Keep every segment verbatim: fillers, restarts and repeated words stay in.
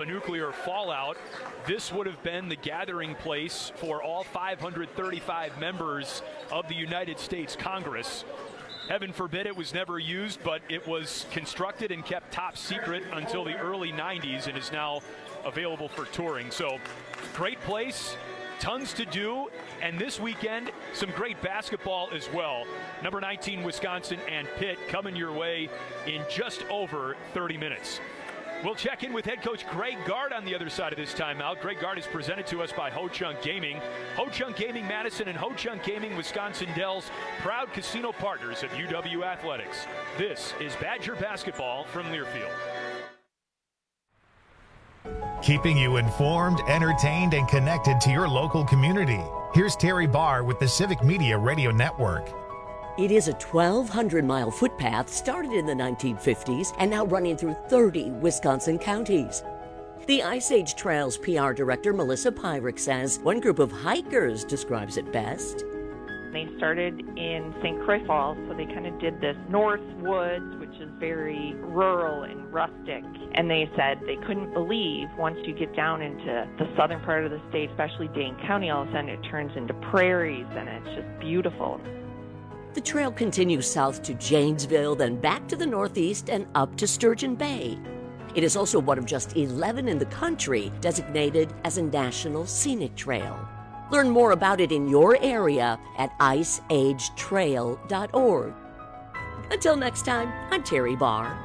nuclear fallout, this would have been the gathering place for all five hundred thirty-five members of the United States Congress. Heaven forbid it was never used, but it was constructed and kept top secret until the early nineties and is now available for touring. So, great place, tons to do, and this weekend, some great basketball as well. Number nineteen, Wisconsin and Pitt coming your way in just over thirty minutes. We'll check in with head coach Greg Gard on the other side of this timeout. Greg Gard is presented to us by Ho Chunk Gaming. Ho Chunk Gaming Madison and Ho Chunk Gaming Wisconsin Dells, proud casino partners of U W Athletics. This is Badger basketball from Learfield. Keeping you informed, entertained, and connected to your local community. Here's Terry Barr with the Civic Media Radio Network. It is a twelve hundred mile footpath started in the nineteen fifties and now running through thirty Wisconsin counties. The Ice Age Trails P R director Melissa Pyrick says one group of hikers describes it best. They started in Saint Croix Falls, so they kind of did this North Woods, which is very rural and rustic. And they said they couldn't believe once you get down into the southern part of the state, especially Dane County, all of a sudden it turns into prairies and it's just beautiful. The trail continues south to Janesville, then back to the northeast and up to Sturgeon Bay. It is also one of just eleven in the country designated as a National Scenic Trail. Learn more about it in your area at ice age trail dot org. Until next time, I'm Terry Barr.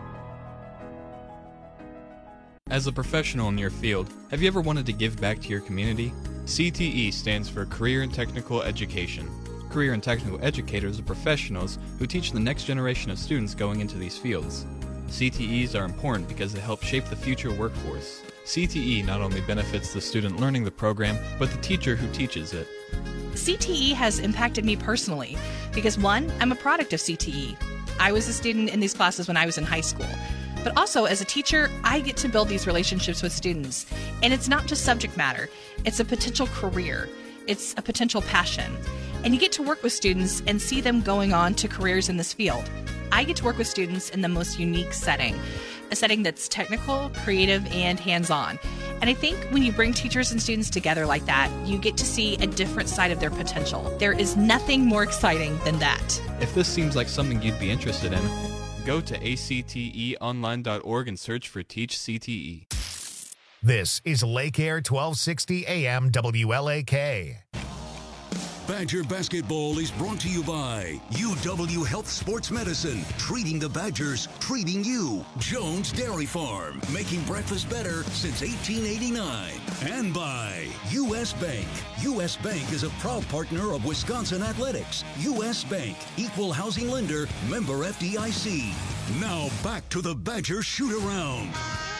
As a professional in your field, have you ever wanted to give back to your community? C T E stands for Career and Technical Education. Career and Technical Educators are professionals who teach the next generation of students going into these fields. C T Es are important because they help shape the future workforce. C T E not only benefits the student learning the program, but the teacher who teaches it. C T E has impacted me personally because, one, I'm a product of C T E. I was a student in these classes when I was in high school. But also, as a teacher, I get to build these relationships with students. And it's not just subject matter. It's a potential career. It's a potential passion. And you get to work with students and see them going on to careers in this field. I get to work with students in the most unique setting, a setting that's technical, creative, and hands-on. And I think when you bring teachers and students together like that, you get to see a different side of their potential. There is nothing more exciting than that. If this seems like something you'd be interested in, go to A C T E online dot org and search for Teach C T E. This is Lake Air twelve sixty A M W L A K. Badger Basketball is brought to you by U W Health Sports Medicine, treating the Badgers, treating you. Jones Dairy Farm, making breakfast better since eighteen eighty-nine. And by U S Bank. U S Bank is a proud partner of Wisconsin Athletics. U S Bank, equal housing lender, member F D I C. Now back to the Badger shoot-around.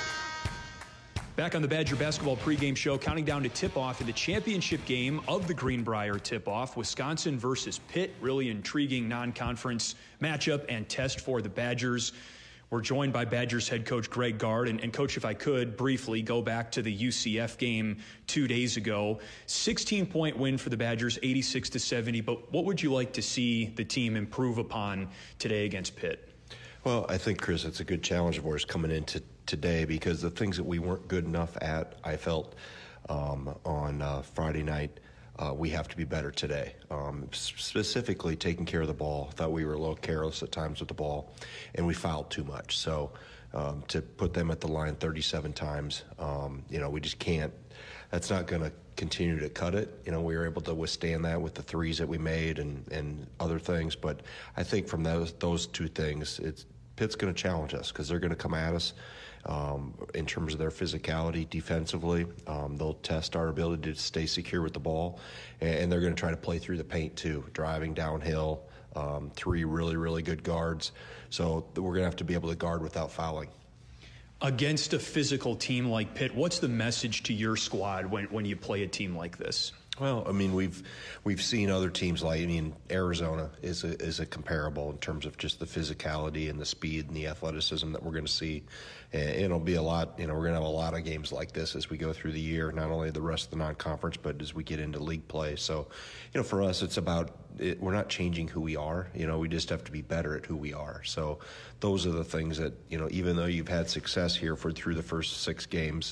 Back on the Badger Basketball pregame show, counting down to tip-off in the championship game of the Greenbrier tip-off. Wisconsin versus Pitt, really intriguing non-conference matchup and test for the Badgers. We're joined by Badgers head coach Greg Gard. And, and Coach, if I could briefly go back to the U C F game two days ago. sixteen-point win for the Badgers, eighty-six to seventy. But what would you like to see the team improve upon today against Pitt? Well, I think, Chris, it's a good challenge of ours coming into today because the things that we weren't good enough at, I felt, um, on uh, Friday night, uh, we have to be better today. Um, specifically, taking care of the ball. I thought we were a little careless at times with the ball, and we fouled too much. So um, to put them at the line thirty-seven times, um, you know, we just can't. That's not going to continue to cut it. You know, we were able to withstand that with the threes that we made and, and other things. But I think from those those two things, it's Pitt's going to challenge us because they're going to come at us um, in terms of their physicality defensively. Um, they'll test our ability to stay secure with the ball, and, and they're going to try to play through the paint too, driving downhill, um, three really, really good guards. So we're going to have to be able to guard without fouling. Against a physical team like Pitt, what's the message to your squad when, when you play a team like this? Well, I mean, we've we've seen other teams like, I mean, Arizona is a, is a comparable in terms of just the physicality and the speed and the athleticism that we're going to see. And it'll be a lot, you know, we're going to have a lot of games like this as we go through the year, not only the rest of the non-conference, but as we get into league play. So, you know, for us, it's about, it, we're not changing who we are. You know, we just have to be better at who we are. So those are the things that, you know, even though you've had success here for through the first six games,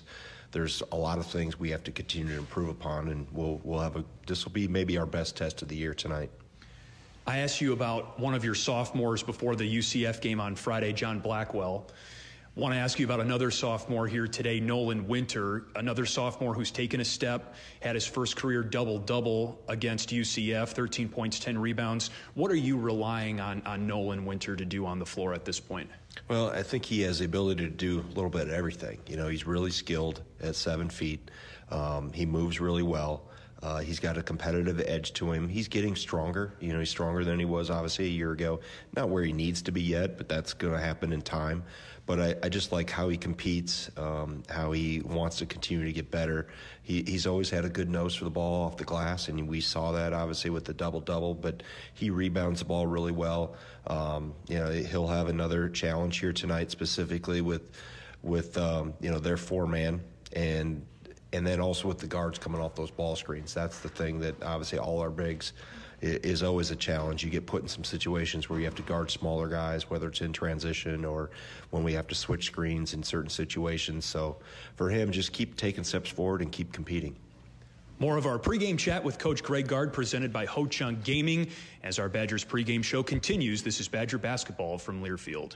there's a lot of things we have to continue to improve upon, and we'll we'll have a this will be maybe our best test of the year tonight. I asked you about one of your sophomores before the U C F game on Friday, John Blackwell. I want to ask you about another sophomore here today, Nolan Winter, another sophomore who's taken a step, had his first career double-double against U C F, thirteen points, ten rebounds. What are you relying on, on Nolan Winter to do on the floor at this point? Well, I think he has the ability to do a little bit of everything. You know, he's really skilled at seven feet. Um, he moves really well. Uh, he's got a competitive edge to him. He's getting stronger. You know, he's stronger than he was, obviously, a year ago. Not where he needs to be yet, but that's going to happen in time. But I, I just like how he competes, um, how he wants to continue to get better. He, he's always had a good nose for the ball off the glass, and we saw that, obviously, with the double-double. But he rebounds the ball really well. Um, you know, he'll have another challenge here tonight, specifically with, with um, you know, their four-man. And And then also with the guards coming off those ball screens. That's the thing that obviously all our bigs is always a challenge. You get put in some situations where you have to guard smaller guys, whether it's in transition or when we have to switch screens in certain situations. So for him, just keep taking steps forward and keep competing. More of our pregame chat with Coach Greg Gard, presented by Ho Chunk Gaming. As our Badgers pregame show continues, this is Badger basketball from Learfield.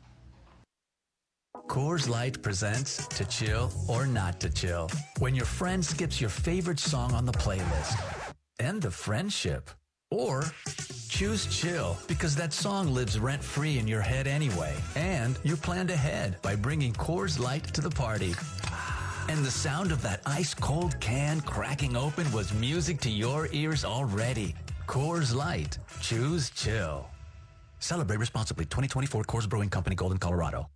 Coors Light presents To Chill or Not to Chill. When your friend skips your favorite song on the playlist. End the friendship. Or choose chill because that song lives rent-free in your head anyway. And you planned ahead by bringing Coors Light to the party. And the sound of that ice-cold can cracking open was music to your ears already. Coors Light. Choose chill. Celebrate responsibly. twenty twenty-four Coors Brewing Company, Golden, Colorado.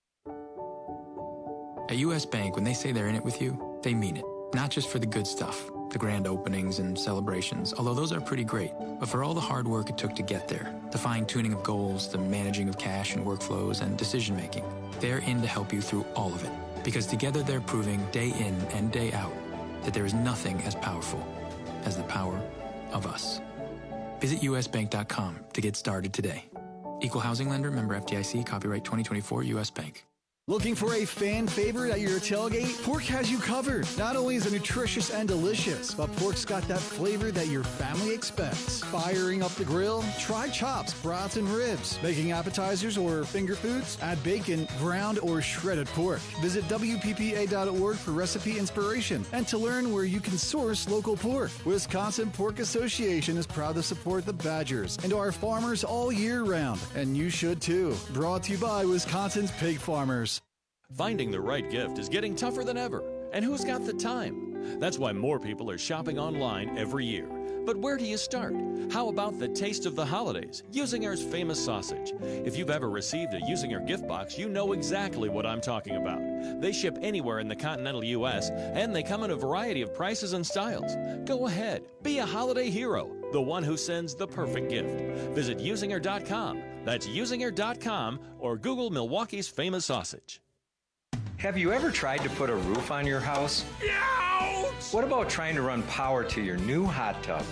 At U S Bank, when they say they're in it with you, they mean it. Not just for the good stuff, the grand openings and celebrations, although those are pretty great, but for all the hard work it took to get there, the fine-tuning of goals, the managing of cash and workflows, and decision-making. They're in to help you through all of it, because together they're proving day in and day out that there is nothing as powerful as the power of us. Visit U S bank dot com to get started today. Equal housing lender, member F D I C, copyright twenty twenty-four, U S Bank. Looking for a fan favorite at your tailgate? Pork has you covered. Not only is it nutritious and delicious, but pork's got that flavor that your family expects. Firing up the grill? Try chops, brats, and ribs. Making appetizers or finger foods? Add bacon, ground, or shredded pork. Visit W P P A dot org for recipe inspiration and to learn where you can source local pork. Wisconsin Pork Association is proud to support the Badgers and our farmers all year round, and you should too. Brought to you by Wisconsin's Pig Farmers. Finding the right gift is getting tougher than ever, and who's got the time? That's why more people are shopping online every year. But where do you start? How about the taste of the holidays, Usinger's famous sausage? If you've ever received a Usinger gift box, you know exactly what I'm talking about. They ship anywhere in the continental U S, and they come in a variety of prices and styles. Go ahead, be a holiday hero, the one who sends the perfect gift. Visit Usinger dot com. That's Usinger dot com, or Google Milwaukee's famous sausage. Have you ever tried to put a roof on your house? Ouch! What about trying to run power to your new hot tub?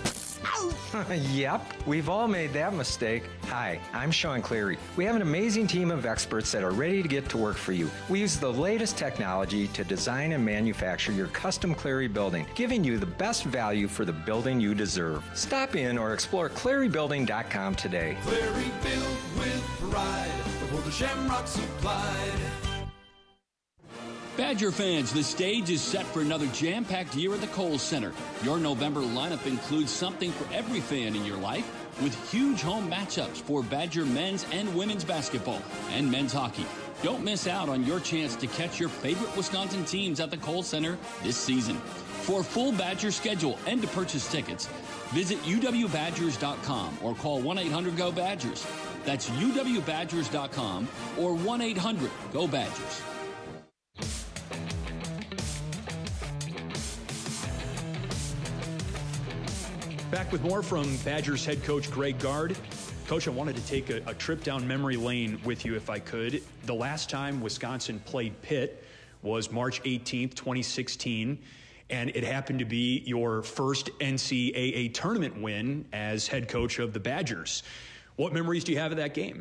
Yep, we've all made that mistake. Hi, I'm Sean Cleary. We have an amazing team of experts that are ready to get to work for you. We use the latest technology to design and manufacture your custom Cleary building, giving you the best value for the building you deserve. Stop in or explore Cleary Building dot com today. Cleary built with pride before the Shamrock supplied. Badger fans, the stage is set for another jam-packed year at the Kohl's Center. Your November lineup includes something for every fan in your life, with huge home matchups for Badger men's and women's basketball and men's hockey. Don't miss out on your chance to catch your favorite Wisconsin teams at the Kohl's Center this season. For a full Badger schedule and to purchase tickets, visit U W Badgers dot com or call one eight hundred go Badgers. That's U W Badgers dot com or one eight hundred go Badgers. Back with more from Badgers head coach Greg Gard. Coach, I wanted to take a, a trip down memory lane with you if I could. The last time Wisconsin played Pitt was March eighteenth, twenty sixteen, and it happened to be your first N C double A tournament win as head coach of the Badgers. What memories do you have of that game?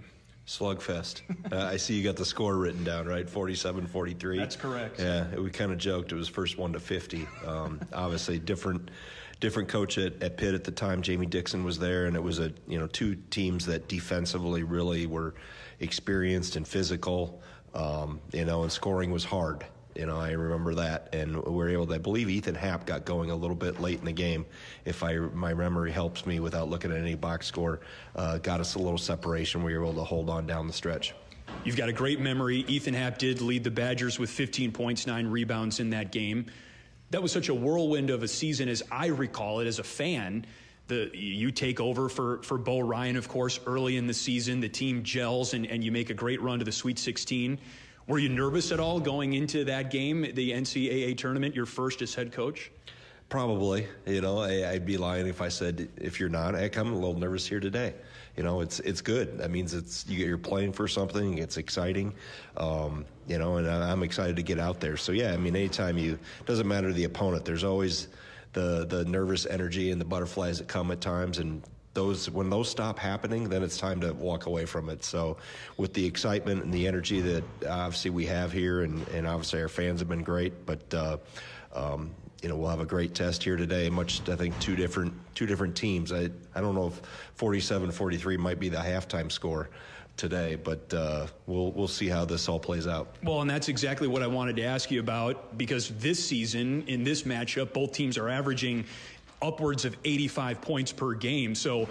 Slugfest. uh, I see you got the score written down, right? forty-seven forty-three. That's correct. Yeah, we kind of joked it was first one to fifty. Um, obviously, different different coach at, at Pitt at the time. Jamie Dixon was there, and it was a you know two teams that defensively really were experienced and physical. Um, you know, and scoring was hard. You know, I remember that, and we were able to, I believe Ethan Happ got going a little bit late in the game, if I my memory helps me without looking at any box score, uh, got us a little separation. We were able to hold on down the stretch. You've got a great memory. Ethan Happ did lead the Badgers with fifteen points, nine rebounds in that game. That was such a whirlwind of a season as I recall it as a fan. The, you take over for, for Bo Ryan, of course, early in the season. The team gels, and, and you make a great run to the Sweet sixteen. Were you nervous at all going into that game, the N C double A tournament, your first as head coach? Probably. You know, I, I'd be lying if I said if you're not. Heck, I'm a little nervous here today. You know, it's it's good. That means it's you, you're playing for something. It's exciting. Um, you know, and I'm excited to get out there. So yeah, I mean, anytime you doesn't matter the opponent. There's always the the nervous energy and the butterflies that come at times, and those when those stop happening, then it's time to walk away from it. So with the excitement and the energy that obviously we have here, and, and obviously our fans have been great, but uh, um, you know, we'll have a great test here today. Much, I think, two different two different teams. I I don't know if forty-seven forty-three might be the halftime score today, but uh, we'll we'll see how this all plays out. Well, and that's exactly what I wanted to ask you about, because this season, in this matchup, both teams are averaging upwards of eighty-five points per game. So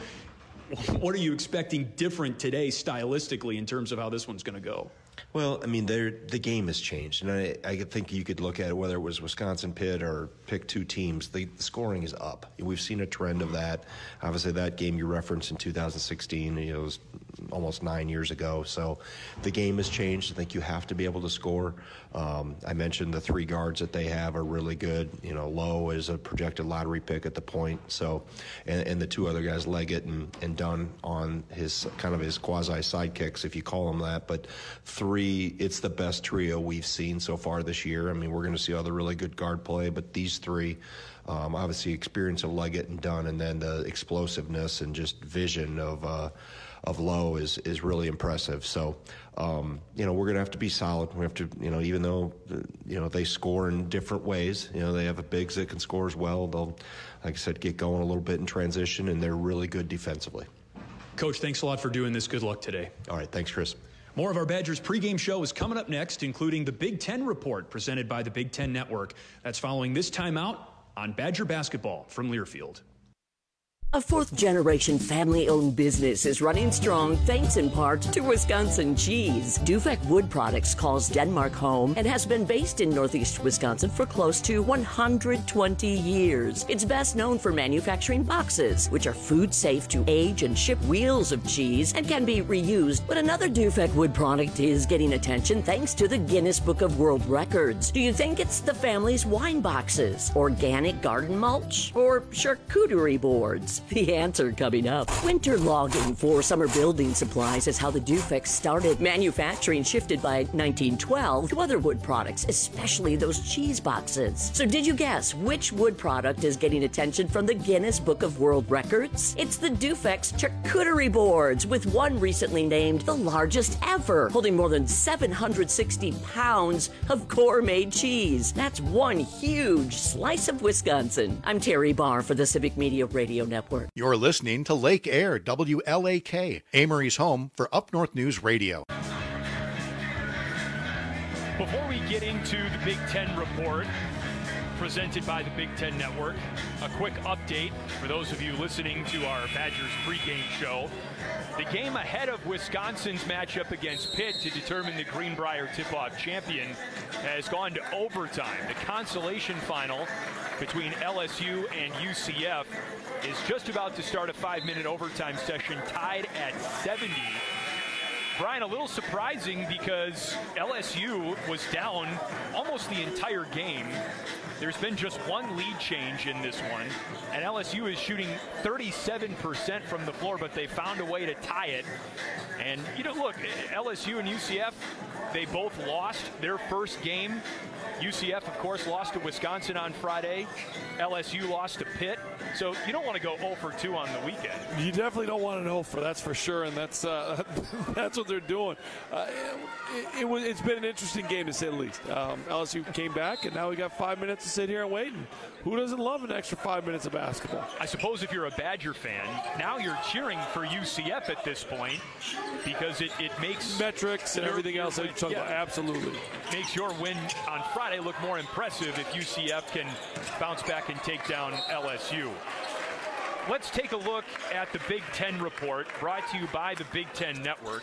what are you expecting different today stylistically in terms of how this one's going to go? Well, I mean, the game has changed, and I, I think you could look at it, whether it was Wisconsin Pitt or pick two teams, the, the scoring is up. We've seen a trend of that. Obviously, that game you referenced in two thousand sixteen, you know, it was almost nine years ago. So the game has changed. I think you have to be able to score. Um, I mentioned the three guards that they have are really good. You know, Lowe is a projected lottery pick at the point. So, and, and the two other guys, Leggett and, and Dunn, on his kind of his quasi sidekicks, if you call them that. But three, it's the best trio we've seen so far this year. I mean, we're going to see other really good guard play, but these three, um, obviously experience of Leggett and Dunn, and then the explosiveness and just vision of uh, of Lowe is is really impressive. So, um, you know, we're going to have to be solid. We have to, you know, even though, you know, they score in different ways, you know, they have a bigs that can score as well. They'll, like I said, get going a little bit in transition, and they're really good defensively. Coach, thanks a lot for doing this. Good luck today. All right. Thanks, Chris. More of our Badgers pregame show is coming up next, including the Big Ten Report presented by the Big Ten Network. That's following this timeout on Badger basketball from Learfield. A fourth-generation family-owned business is running strong thanks in part to Wisconsin cheese. Dufek Wood Products calls Denmark home and has been based in northeast Wisconsin for close to one hundred twenty years. It's best known for manufacturing boxes, which are food safe to age and ship wheels of cheese and can be reused. But another Dufek Wood product is getting attention thanks to the Guinness Book of World Records. Do you think it's the family's wine boxes, organic garden mulch, or charcuterie boards? The answer coming up. Winter logging for summer building supplies is how the Dufek started. Manufacturing shifted by nineteen twelve to other wood products, especially those cheese boxes. So did you guess which wood product is getting attention from the Guinness Book of World Records? It's the Dufek's charcuterie boards, with one recently named the largest ever, holding more than seven hundred sixty pounds of gourmet cheese. That's one huge slice of Wisconsin. I'm Terry Barr for the Civic Media Radio Network. You're listening to Lake Air, W L A K, Amory's home for Up North News Radio. Before we get into the Big Ten Report presented by the Big Ten Network, a quick update for those of you listening to our Badgers pregame show. The game ahead of Wisconsin's matchup against Pitt to determine the Greenbrier tip-off champion has gone to overtime. The consolation final between L S U and U C F is just about to start a five-minute overtime session, tied at seventy. Brian, a little surprising because L S U was down almost the entire game. There's been just one lead change in this one, and L S U is shooting thirty-seven percent from the floor, but they found a way to tie it. And, you know, look, L S U and U C F, they both lost their first game U C F, of course, lost to Wisconsin on Friday. L S U lost to Pitt. So you don't want to go oh for two on the weekend. You definitely don't want an oh for, that's for sure, and that's uh, that's what they're doing. Uh, it, it was, it's been an interesting game, to say the least. Um, L S U came back, and now we got five minutes to sit here and wait. And who doesn't love an extra five minutes of basketball? I suppose if you're a Badger fan, now you're cheering for U C F at this point because it, it makes metrics and your, everything your else that win, you're talking yeah, about. Absolutely. Makes your win on Friday look more impressive if U C F can bounce back and take down L S U. Let's take a look at the Big Ten report brought to you by the Big Ten Network.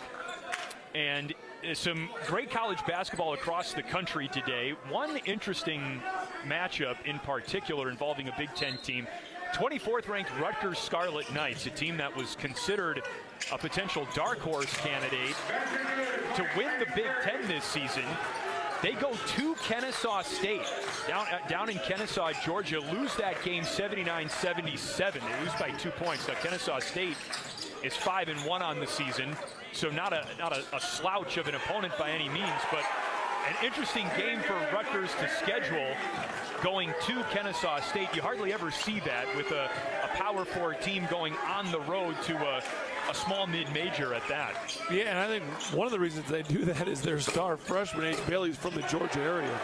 And some great college basketball across the country today. One interesting matchup in particular involving a Big Ten team. twenty-fourth ranked Rutgers Scarlet Knights, a team that was considered a potential dark horse candidate to win the Big Ten this season. They go to Kennesaw State, down, uh, down in Kennesaw, Georgia, lose that game seventy-nine seventy-seven. They lose by two points. Now, Kennesaw State is five and one on the season, so not a not a, a slouch of an opponent by any means, but an interesting game for Rutgers to schedule going to Kennesaw State. You hardly ever see that with a, a Power Four team going on the road to a, a small mid-major at that. Yeah, and I think one of the reasons they do that is their star freshman, Ace Bailey's from the Georgia area.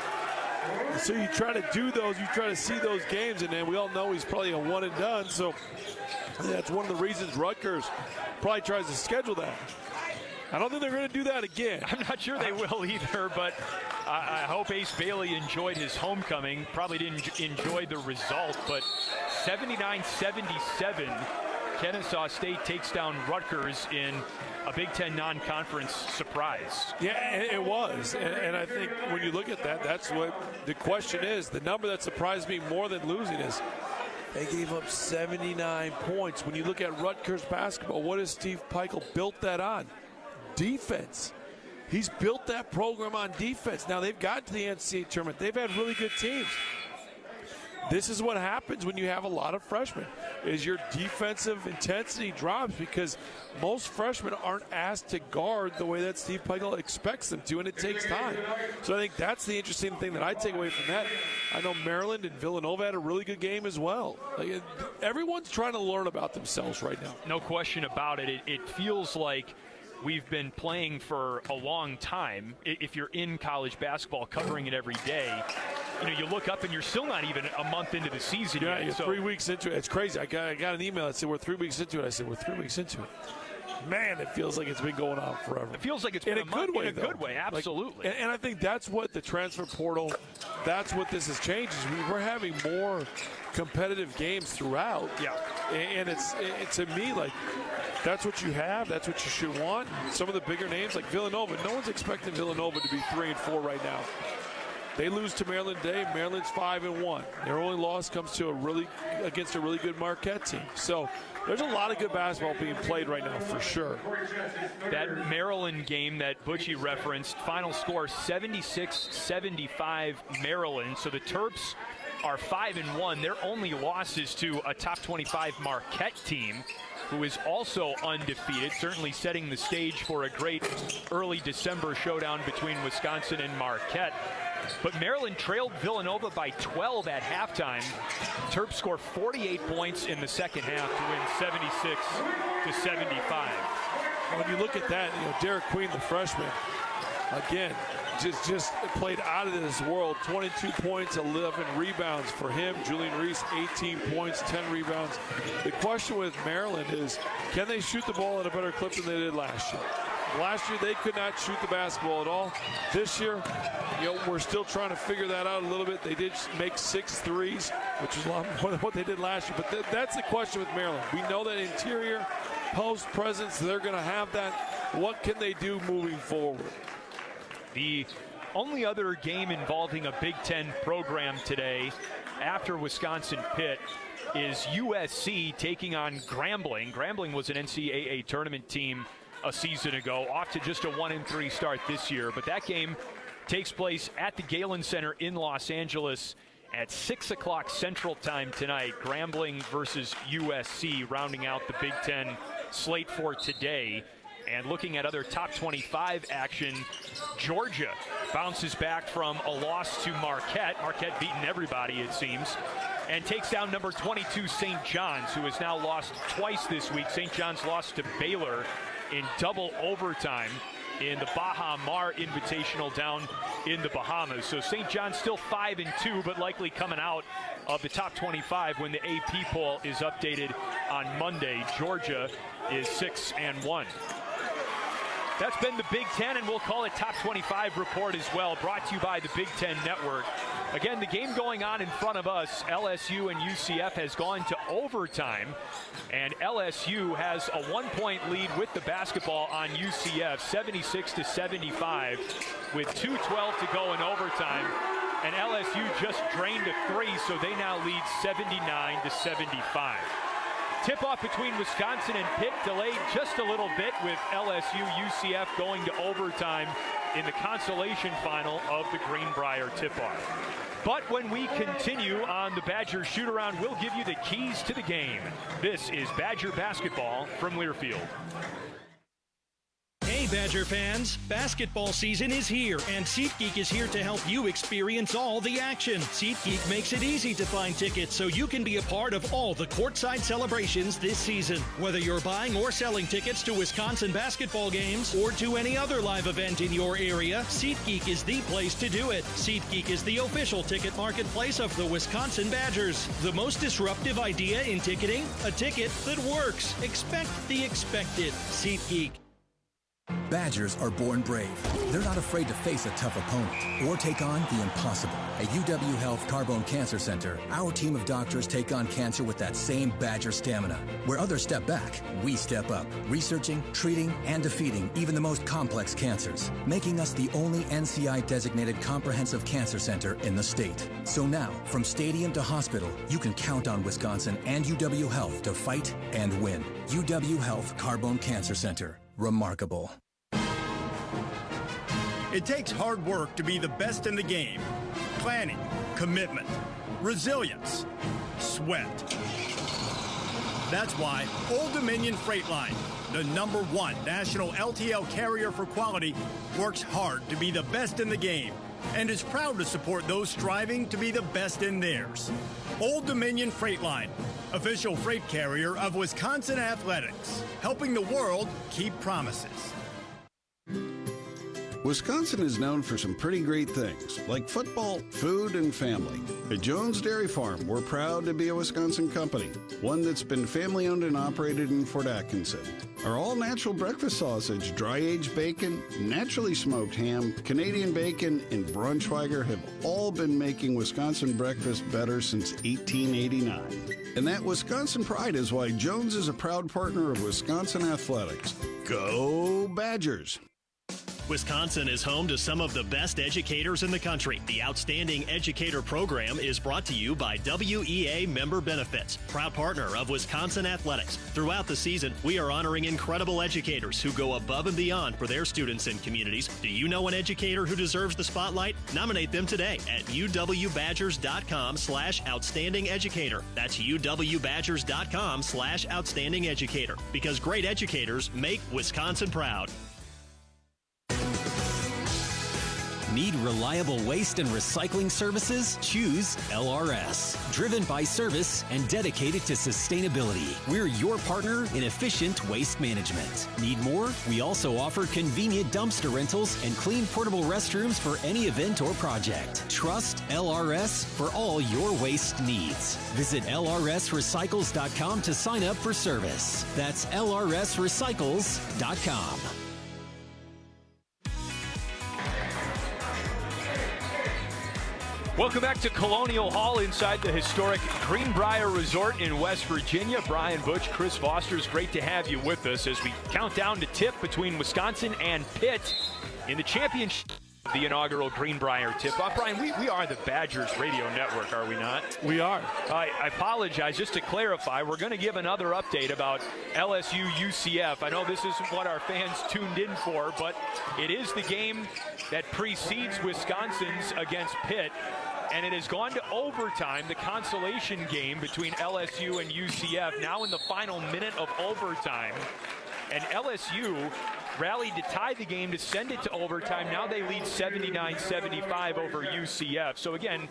So you try to do those, you try to see those games, and then we all know he's probably a one and done. So that's one of the reasons Rutgers probably tries to schedule that. I don't think they're going to do that again. I'm not sure they will either, but I, I hope Ace Bailey enjoyed his homecoming. Probably didn't enjoy the result, but seventy-nine seventy-seven, Kennesaw State takes down Rutgers in a Big Ten non-conference surprise. Yeah, it was. And, and I think when you look at that, that's what the question is. The number that surprised me more than losing is they gave up seventy-nine points. When you look at Rutgers basketball, what has Steve Pikiell built that on? Defense. He's built that program on defense. Now, they've got to the N C double A tournament. They've had really good teams. This is what happens when you have a lot of freshmen, is your defensive intensity drops because most freshmen aren't asked to guard the way that Steve Pikiell expects them to, and it takes time. So I think that's the interesting thing that I take away from that. I know Maryland and Villanova had a really good game as well. Like, everyone's trying to learn about themselves right now. No question about it. It, it feels like we've been playing for a long time. If you're in college basketball, covering it every day, you know, you look up and you're still not even a month into the season yeah, yet. You're so three weeks into it. It's crazy. I got, I got an email that said we're three weeks into it. I said we're three weeks into it. Man, it feels like it's been going on forever. It feels like it's been in a, a good month, way. In a though. good way, absolutely. Like, and, and I think that's what the transfer portal. That's what this has changed. Is we, we're having more competitive games throughout. Yeah. And, and it's it, to me like. That's what you have. That's what you should want. Some of the bigger names like Villanova. No one's expecting Villanova to be three and four right now. They lose to Maryland today. Maryland's five and one. Their only loss comes to a really against a really good Marquette team. So there's a lot of good basketball being played right now for sure. That Maryland game that Butchie referenced, final score seventy-six seventy-five Maryland. So the Terps are five and one. Their only loss is to a top twenty-five Marquette team, who is also undefeated, certainly setting the stage for a great early December showdown between Wisconsin and Marquette. But Maryland trailed Villanova by twelve at halftime. Terps score forty-eight points in the second half to win seventy-six to seventy-five. When you look at that, you know, Derek Queen, the freshman, again, just just played out of this world. twenty-two points, eleven rebounds for him. Julian Reese, eighteen points, ten rebounds. The question with Maryland is, can they shoot the ball at a better clip than they did last year? Last year, they could not shoot the basketball at all. This year, you know, we're still trying to figure that out a little bit. They did make six threes, which is a lot more than what they did last year. But th- that's the question with Maryland. We know that interior post presence, they're going to have that. What can they do moving forward? The only other game involving a Big Ten program today after Wisconsin-Pitt is U S C taking on Grambling. Grambling was an N C double A tournament team a season ago, off to just a one and three start this year. But that game takes place at the Galen Center in Los Angeles at six o'clock Central Time tonight. Grambling versus U S C, rounding out the Big Ten slate for today. And looking at other top twenty-five action, Georgia bounces back from a loss to Marquette. Marquette beating everybody, it seems, and takes down number twenty-two Saint John's, who has now lost twice this week. Saint John's lost to Baylor in double overtime in the Baha Mar Invitational down in the Bahamas. So Saint John's still five and two, but likely coming out of the top twenty-five when the A P poll is updated on Monday. Georgia is six and one. That's been the Big Ten, and we'll call it Top twenty-five Report as well, brought to you by the Big Ten Network. Again, the game going on in front of us, L S U and U C F, has gone to overtime, and L S U has a one-point lead with the basketball on U C F, seventy-six to seventy-five, with two twelve to go in overtime, and L S U just drained a three, so they now lead seventy-nine to seventy-five. Tip-off between Wisconsin and Pitt delayed just a little bit, with L S U U C F going to overtime in the consolation final of the Greenbrier tip-off. But when we continue on the Badger shoot-around, we'll give you the keys to the game. This is Badger basketball from Learfield. Hey Badger fans, basketball season is here, and SeatGeek is here to help you experience all the action. SeatGeek makes it easy to find tickets so you can be a part of all the courtside celebrations this season. Whether you're buying or selling tickets to Wisconsin basketball games or to any other live event in your area, SeatGeek is the place to do it. SeatGeek is the official ticket marketplace of the Wisconsin Badgers. The most disruptive idea in ticketing? A ticket that works. Expect the expected. SeatGeek. Badgers are born brave. They're not afraid to face a tough opponent or take on the impossible. At U W Health Carbone Cancer Center, our team of doctors take on cancer with that same Badger stamina. Where others step back, we step up, researching, treating, and defeating even the most complex cancers, making us the only N C I-designated comprehensive cancer center in the state. So now, from stadium to hospital, you can count on Wisconsin and U W Health to fight and win. U W Health Carbone Cancer Center. Remarkable. It takes hard work to be the best in the game. Planning, commitment, resilience, sweat. That's why Old Dominion Freight Line, the number one national L T L carrier for quality, works hard to be the best in the game and is proud to support those striving to be the best in theirs. Old Dominion Freight Line, official freight carrier of Wisconsin Athletics, helping the world keep promises. Wisconsin is known for some pretty great things, like football, food, and family. At Jones Dairy Farm, we're proud to be a Wisconsin company, one that's been family-owned and operated in Fort Atkinson. Our all-natural breakfast sausage, dry-aged bacon, naturally smoked ham, Canadian bacon, and Braunschweiger have all been making Wisconsin breakfast better since eighteen eighty-nine. And that Wisconsin pride is why Jones is a proud partner of Wisconsin Athletics. Go Badgers! Wisconsin is home to some of the best educators in the country. The Outstanding Educator Program is brought to you by W E A Member Benefits, proud partner of Wisconsin Athletics. Throughout the season, we are honoring incredible educators who go above and beyond for their students and communities. Do you know an educator who deserves the spotlight? Nominate them today at uwbadgers.com slash outstanding educator. That's uwbadgers.com slash outstanding educator. Because great educators make Wisconsin proud. Need reliable waste and recycling services? Choose L R S. Driven by service and dedicated to sustainability, we're your partner in efficient waste management. Need more? We also offer convenient dumpster rentals and clean portable restrooms for any event or project. Trust L R S for all your waste needs. Visit L R S recycles dot com to sign up for service. That's L R S recycles dot com. Welcome back to Colonial Hall inside the historic Greenbrier Resort in West Virginia. Brian Butch, Chris Foster, it's great to have you with us as we count down to tip between Wisconsin and Pitt in the championship of the inaugural Greenbrier tip-off. Brian, we, we are the Badgers Radio Network, are we not? We are. I, I apologize. Just to clarify, we're going to give another update about L S U U C F. I know this isn't what our fans tuned in for, but it is the game that precedes Wisconsin's against Pitt. And it has gone to overtime, the consolation game between L S U and U C F, now in the final minute of overtime. And L S U rallied to tie the game to send it to overtime. Now they lead seventy-nine seventy-five over U C F. So again,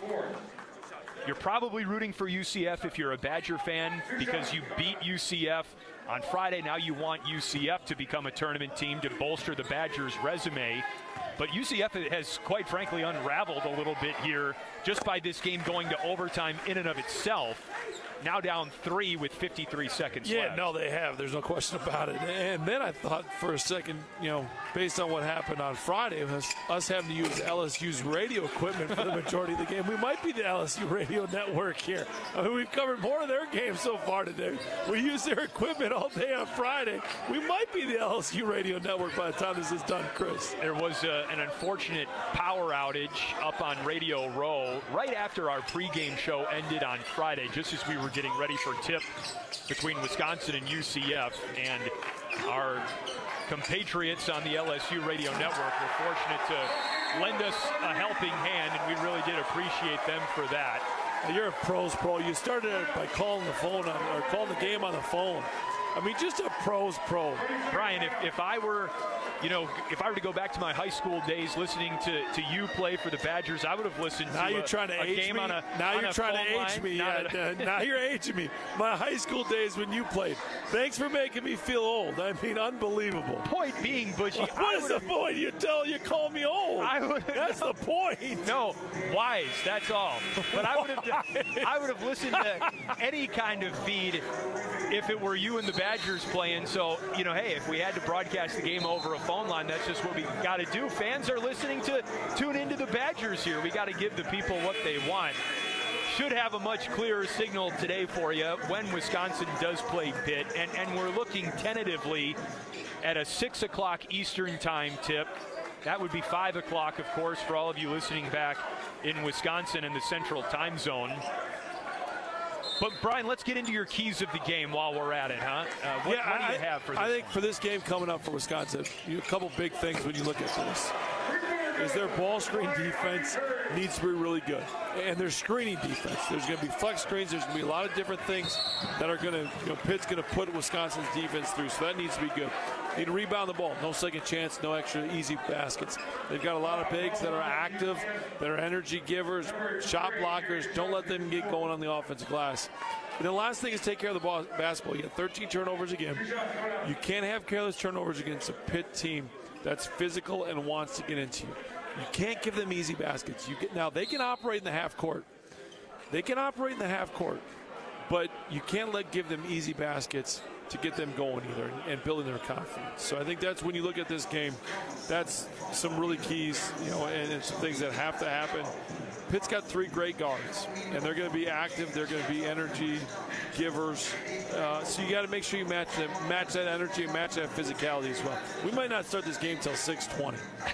you're probably rooting for U C F if you're a Badger fan because you beat U C F on Friday. Now you want U C F to become a tournament team to bolster the Badgers' resume. But U C F has, quite frankly, unraveled a little bit here just by this game going to overtime in and of itself. Now down three with fifty-three seconds yeah, left. Yeah, no, they have. There's no question about it. And then I thought for a second, you know, based on what happened on Friday, us, us having to use L S U's radio equipment for the majority of the game, we might be the L S U radio network here. I mean, we've covered more of their games so far today. We use their equipment all day on Friday. We might be the L S U radio network by the time this is done, Chris. There was a, an unfortunate power outage up on Radio Row right after our pregame show ended on Friday, just as we were getting ready for tip between Wisconsin and U C F, and our compatriots on the L S U radio network were fortunate to lend us a helping hand, and we really did appreciate them for that. You're a pros pro. You started by calling the phone on, or calling the game on the phone. I mean, just a pros pro. Brian, if, if I were, you know, if I were to go back to my high school days listening to, to you play for the Badgers, I would have listened now to you're a, trying to a age game me. on a Now on you're a trying to age line. me. Not Yeah, a, now you're aging me. My high school days when you played. Thanks for making me feel old. I mean, unbelievable. Point being, Bushy, what is the point? You tell you call me old. I would, that's no, the point. No, wise. That's all. But I would have I would have listened to any kind of feed if it were you and the Badgers playing. So, you know, hey, if we had to broadcast the game over a phone line, that's just what we got to do. Fans are listening to tune into the Badgers here. We got to give the people what they want. Should have a much clearer signal today for you when Wisconsin does play Pitt. And, and we're looking tentatively at a six o'clock Eastern time tip. That would be five o'clock, of course, for all of you listening back in Wisconsin in the Central Time Zone. But, Brian, let's get into your keys of the game while we're at it, huh? Uh, what, yeah, what do you I, have for this I think one? for this game coming up for Wisconsin, you, a couple big things when you look at this. Is their ball screen defense needs to be really good. And their screening defense. There's going to be flex screens. There's going to be a lot of different things that are going to, you know, Pitt's going to put Wisconsin's defense through. So that needs to be good. Need to rebound the ball. No second chance, no extra easy baskets. They've got a lot of bigs that are active, that are energy givers, shot blockers. Don't let them get going on the offensive glass. And the last thing is take care of the ball, basketball. You have thirteen turnovers again. You can't have careless turnovers against a Pitt team that's physical and wants to get into you. You can't give them easy baskets. You get, now, they can operate in the half court. They can operate in the half court, but you can't let give them easy baskets to get them going either and, and building their confidence. So I think that's when you look at this game, that's some really keys, you know, and, and some things that have to happen. Pitt's got three great guards, and they're going to be active. They're going to be energy givers. Uh, so you got to make sure you match them, match that energy and match that physicality as well. We might not start this game till six twenty.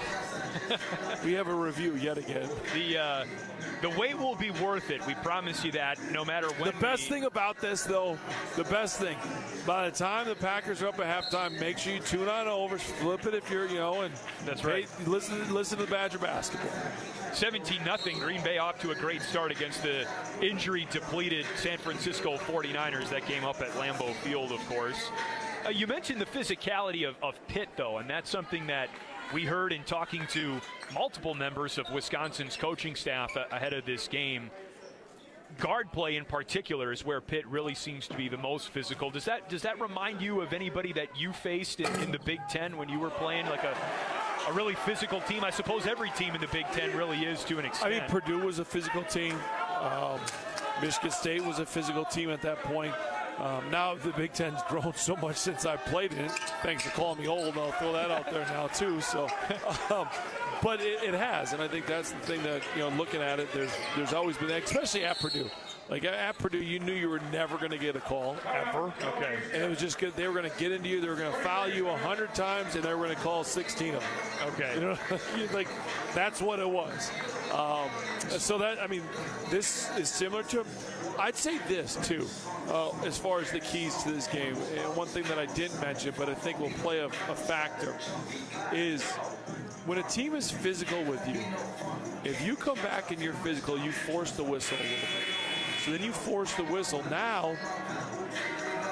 We have a review yet again. The uh, the wait will be worth it. We promise you that, no matter when. The best we... thing about this, though, the best thing, by the time the Packers are up at halftime, make sure you tune on over, flip it if you're, you know, and that's right. Hey, listen, listen to the Badger basketball. seventeen nothing. Green Bay off to a great start against the injury-depleted San Francisco forty-niners. That game up at Lambeau Field, of course. Uh, you mentioned the physicality of, of Pitt, though, and that's something that we heard in talking to multiple members of Wisconsin's coaching staff a- ahead of this game. Guard play in particular is where Pitt really seems to be the most physical. Does that does that remind you of anybody that you faced in, in the Big Ten when you were playing like a a really physical team? I suppose every team in the Big Ten really is to an extent. I mean, Purdue was a physical team. Um, Michigan State was a physical team at that point. Um, now the Big Ten's grown so much since I played in it. Thanks for calling me old. I'll throw that out there now too. So, um, but it, it has, and I think that's the thing that, you know, looking at it, there's there's always been, especially at Purdue. Like at Purdue, you knew you were never going to get a call ever. Okay. And it was just good. They were going to get into you. They were going to foul you a hundred times, and they were going to call sixteen of them. Okay. You know, like that's what it was. Um, so that, I mean, this is similar to. I'd say this too, uh, as far as the keys to this game. And one thing that I didn't mention, but I think will play a, a factor, is when a team is physical with you. If you come back and you're physical, you force the whistle a little bit. So then you force the whistle. Now,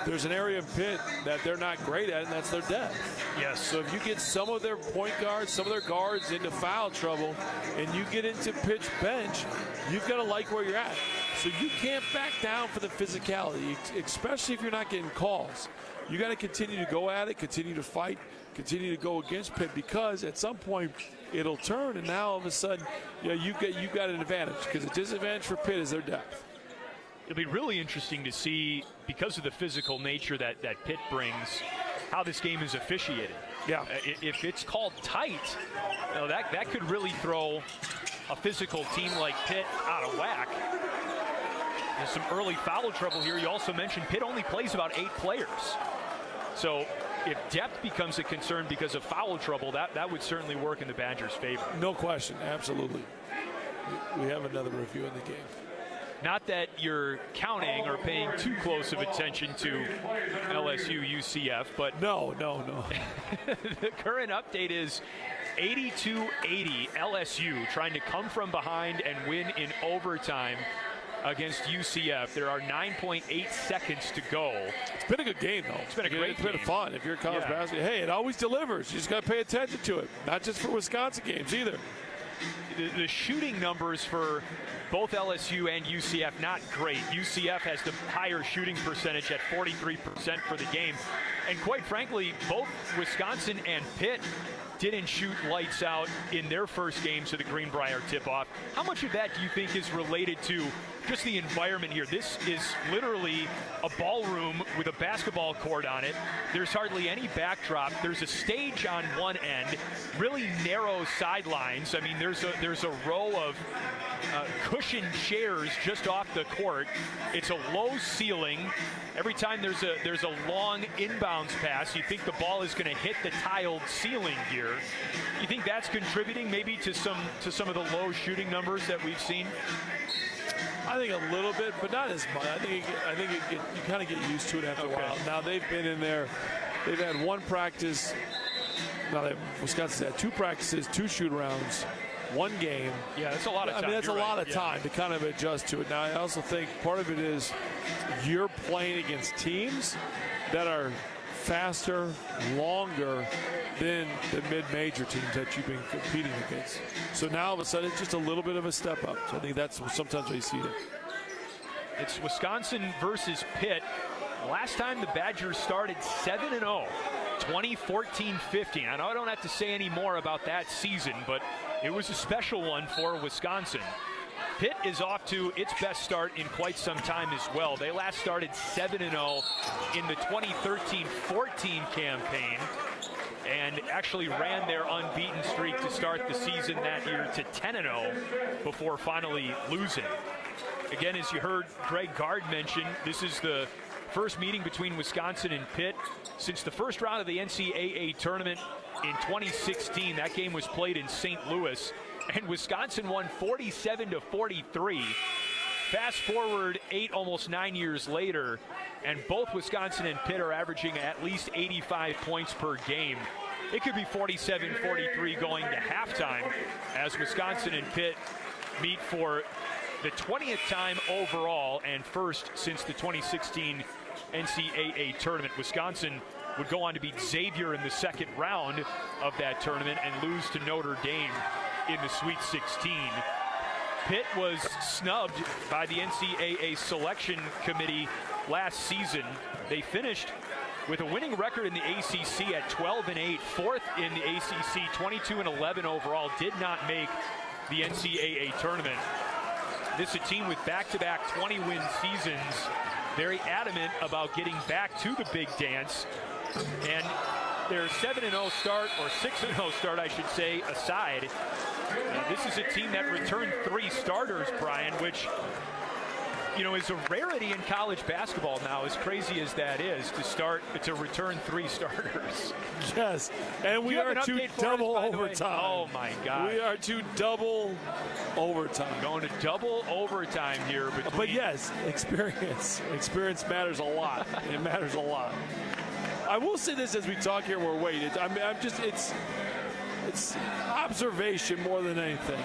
there's an area of Pitt that they're not great at, and that's their depth. Yes. So if you get some of their point guards, some of their guards into foul trouble, and you get into Pitt's bench, you've got to like where you're at. So you can't back down for the physicality, especially if you're not getting calls. You got to continue to go at it, continue to fight, continue to go against Pitt, because at some point it'll turn, and now all of a sudden, you know, you get you got an advantage, because the disadvantage for Pitt is their depth. It'll be really interesting to see, because of the physical nature that, that Pitt brings, how this game is officiated. Yeah. Uh, if it's called tight, you know, that, that could really throw a physical team like Pitt out of whack. There's some early foul trouble here. You also mentioned Pitt only plays about eight players. So if depth becomes a concern because of foul trouble, that, that would certainly work in the Badgers' favor. No question, absolutely. We have another review in the game. Not that you're counting or paying too close of attention to L S U U C F, but no, no, no. The current update is eighty-two eighty L S U trying to come from behind and win in overtime against U C F. There are nine point eight seconds to go. It's been a good game, though. It's been a great It's game. been fun. If you're a college Yeah. basketball, hey, it always delivers. You just got to pay attention to it. Not just for Wisconsin games either. The, the shooting numbers for both L S U and U C F not great. U C F has the higher shooting percentage at forty-three percent for the game. And quite frankly, both Wisconsin and Pitt didn't shoot lights out in their first games of the Greenbrier tip-off. How much of that do you think is related to just the environment here? This is literally a ballroom with a basketball court on it. There's hardly any backdrop. There's a stage on one end, really narrow sidelines. I mean, there's a there's a row of uh, cushioned chairs just off the court. It's a low ceiling. Every time there's a there's a long inbounds pass, you think the ball is going to hit the tiled ceiling here. You think that's contributing maybe to some to some of the low shooting numbers that we've seen? I think a little bit, but not as much. I think it, I think it get, you kind of get used to it after Okay. a while. Now they've been in there. They've had one practice. Now they, Wisconsin's had two practices, two shoot rounds, one game. Yeah, that's a lot of time. I mean, that's You're a lot right. of Yeah. time to kind of adjust to it. Now, I also think part of it is you're playing against teams that are faster, longer than the mid-major teams that you've been competing against. So now all of a sudden it's just a little bit of a step up. So I think that's sometimes what you see there. It's Wisconsin versus Pitt. Last time the Badgers started seven and oh, twenty fourteen fifteen. I know I don't have to say any more about that season, but it was a special one for Wisconsin. Pitt is off to its best start in quite some time as well. They last started seven and oh in the twenty thirteen fourteen campaign and actually ran their unbeaten streak to start the season that year to ten and oh before finally losing. Again, as you heard Greg Gard mention, this is the first meeting between Wisconsin and Pitt since the first round of the N C double A tournament in twenty sixteen. That game was played in Saint Louis, and Wisconsin won forty-seven to forty-three. Fast forward eight, almost nine years later, and both Wisconsin and Pitt are averaging at least eighty-five points per game. It could be forty-seven forty-three going to halftime as Wisconsin and Pitt meet for the twentieth time overall and first since the twenty sixteen N C double A tournament. Wisconsin would go on to beat Xavier in the second round of that tournament and lose to Notre Dame in the Sweet sixteen. Pitt was snubbed by the N C double A selection committee last season. They finished with a winning record in the A C C at twelve and eight, fourth in the A C C, twenty-two and eleven overall, did not make the N C double A tournament. This is a team with back-to-back twenty-win seasons, very adamant about getting back to the big dance. And their seven and oh start, or six and oh start, I should say, aside, uh, this is a team that returned three starters, Brian, which, you know, is a rarity in college basketball now, as crazy as that is, to start to return three starters. Yes, and we are to double overtime. Oh, my God. We are to double overtime. Going to double overtime here. Between But yes, experience. Experience matters a lot. It matters a lot. I will say this as we talk here, we're waiting. I mean, I'm just, it's, it's observation more than anything.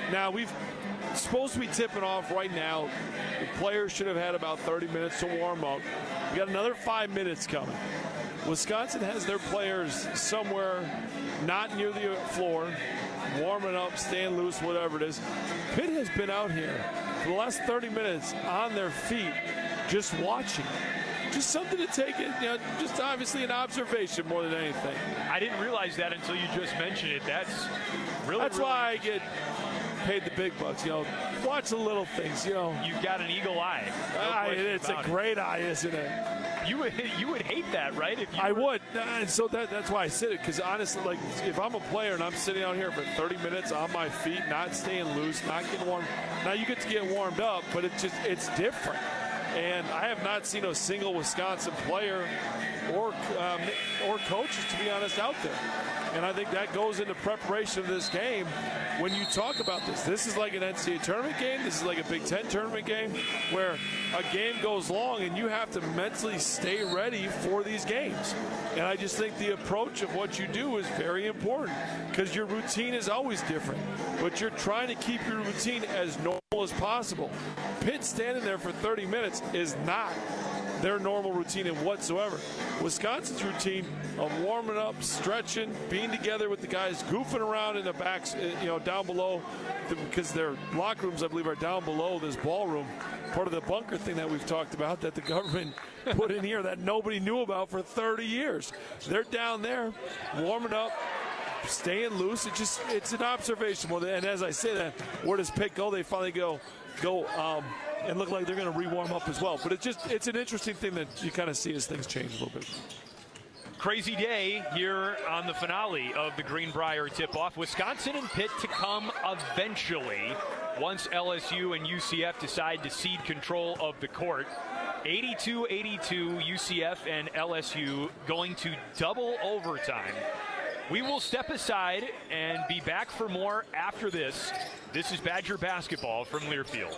Now, we've supposed to be tipping off right now. The players should have had about thirty minutes to warm up. We got another five minutes coming. Wisconsin has their players somewhere not near the floor, warming up, staying loose, whatever it is. Pitt has been out here for the last thirty minutes on their feet, just watching. Just something to take it, you know, just obviously an observation more than anything. I didn't realize that until you just mentioned it. That's really That's really why I get paid the big bucks, you know. Watch the little things, you know. You've got an eagle eye. No I, it's a great it. eye, isn't it? You would you would hate that, right? If you I were... would, and so that that's why I said it. Because honestly, like if I'm a player and I'm sitting out here for thirty minutes on my feet, not staying loose, not getting warm. Now you get to get warmed up, but it's just it's different. And I have not seen a single Wisconsin player or um, or coaches, to be honest, out there. And I think that goes into preparation of this game. When you talk about this, this is like an N C double A tournament game. This is like a Big Ten tournament game where a game goes long and you have to mentally stay ready for these games. And I just think the approach of what you do is very important because your routine is always different. But you're trying to keep your routine as normal as possible. Pitt standing there for thirty minutes is not their normal routine in whatsoever. Wisconsin's routine of warming up, stretching, being together with the guys, goofing around in the backs, you know, down below, because their locker rooms, I believe, are down below this ballroom. Part of the bunker thing that we've talked about that the government put in here that nobody knew about for thirty years. They're down there warming up, staying loose. It just it's an observation more than, and as I say that, where does Pitt go? They finally go go um, and look like they're going to re-warm up as well. But it's just it's an interesting thing that you kind of see as things change a little bit. Crazy day here on the finale of the Greenbrier tip-off. Wisconsin and Pitt to come eventually once L S U and U C F decide to cede control of the court. eighty-two eighty-two U C F and L S U going to double overtime. We will step aside and be back for more after this. This is Badger basketball from Learfield.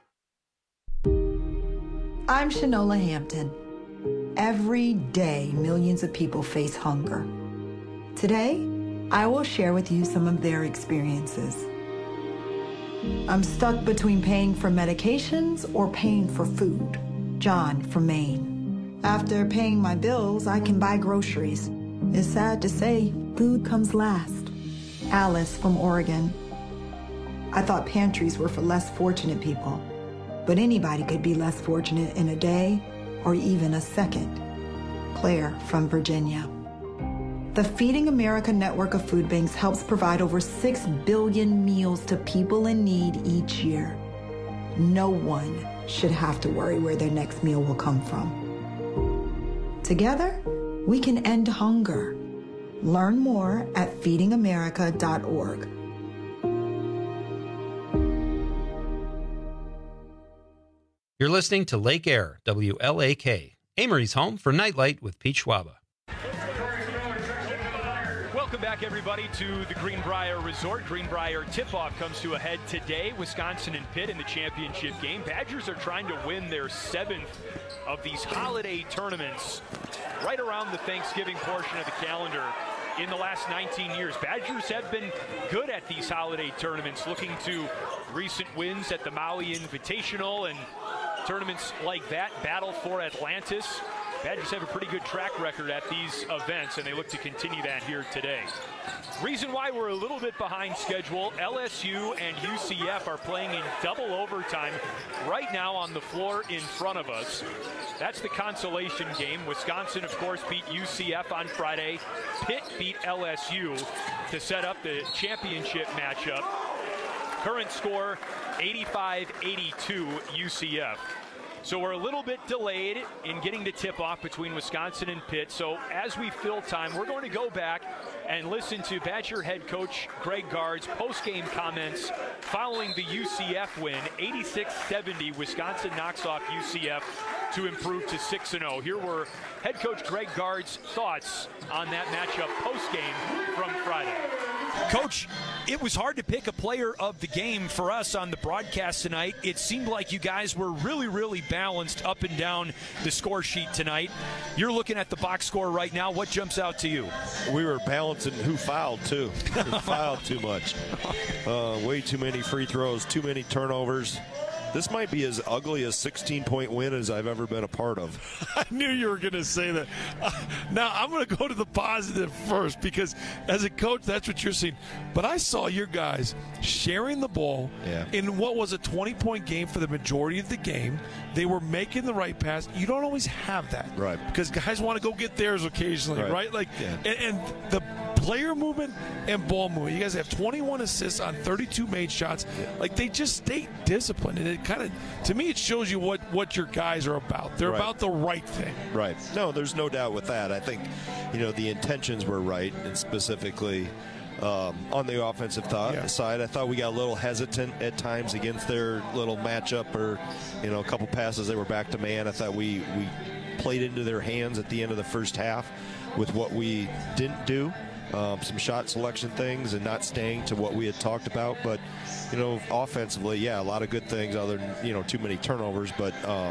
I'm Shanola Hampton. Every day, millions of people face hunger. Today, I will share with you some of their experiences. I'm stuck between paying for medications or paying for food. John from Maine. After paying my bills, I can buy groceries. It's sad to say, food comes last. Alice from Oregon. I thought pantries were for less fortunate people, but anybody could be less fortunate in a day or even a second. Claire from Virginia. The Feeding America network of food banks helps provide over six billion meals to people in need each year. No one should have to worry where their next meal will come from. Together, we can end hunger. Learn more at feeding america dot org. You're listening to Lake Air, W L A K, Amory's home for Nightlight with Pete Schwaba. Welcome back, everybody, to the Greenbrier Resort. Greenbrier tip-off comes to a head today. Wisconsin and Pitt in the championship game. Badgers are trying to win their seventh of these holiday tournaments right around the Thanksgiving portion of the calendar. In the last nineteen years, Badgers have been good at these holiday tournaments, looking to recent wins at the Maui Invitational and tournaments like that, Battle for Atlantis. Badgers have a pretty good track record at these events, and they look to continue that here today. Reason why we're a little bit behind schedule, L S U and U C F are playing in double overtime right now on the floor in front of us. That's the consolation game. Wisconsin, of course, beat U C F on Friday. Pitt beat L S U to set up the championship matchup. Current score, eighty-five eighty-two U C F. So we're a little bit delayed in getting the tip-off between Wisconsin and Pitt. So as we fill time, we're going to go back and listen to Badger head coach Greg Gard's post-game comments following the U C F win. eighty-six seventy, Wisconsin knocks off U C F to improve to six and oh. Here were head coach Greg Gard's thoughts on that matchup post-game from Friday. Coach, it was hard to pick a player of the game for us on the broadcast tonight. It seemed like you guys were really, really balanced up and down the score sheet tonight. You're looking at the box score right now. What jumps out to you? We were balancing who fouled, too. Who fouled too much. Uh, way too many free throws, too many turnovers. This might be as ugly a sixteen-point win as I've ever been a part of. I knew you were going to say that. Uh, now, I'm going to go to the positive first because as a coach, that's what you're seeing. But I saw your guys sharing the ball yeah. in what was a twenty-point game for the majority of the game. They were making the right pass. You don't always have that. Right. Because guys want to go get theirs occasionally, right? Right. Like, yeah. and, and the player movement and ball movement. You guys have twenty-one assists on thirty-two made shots. Yeah. Like, they just stay disciplined. And it kind of, to me, it shows you what, what your guys are about. They're right. about the right thing. Right. No, there's no doubt with that. I think, you know, the intentions were right, and specifically um, on the offensive thought, yeah. side, I thought we got a little hesitant at times against their little matchup or, you know, a couple passes they were back to man. I thought we, we played into their hands at the end of the first half with what we didn't do. Um, some shot selection things and not staying to what we had talked about. But, you know, offensively, yeah, a lot of good things other than, you know, too many turnovers. But, um,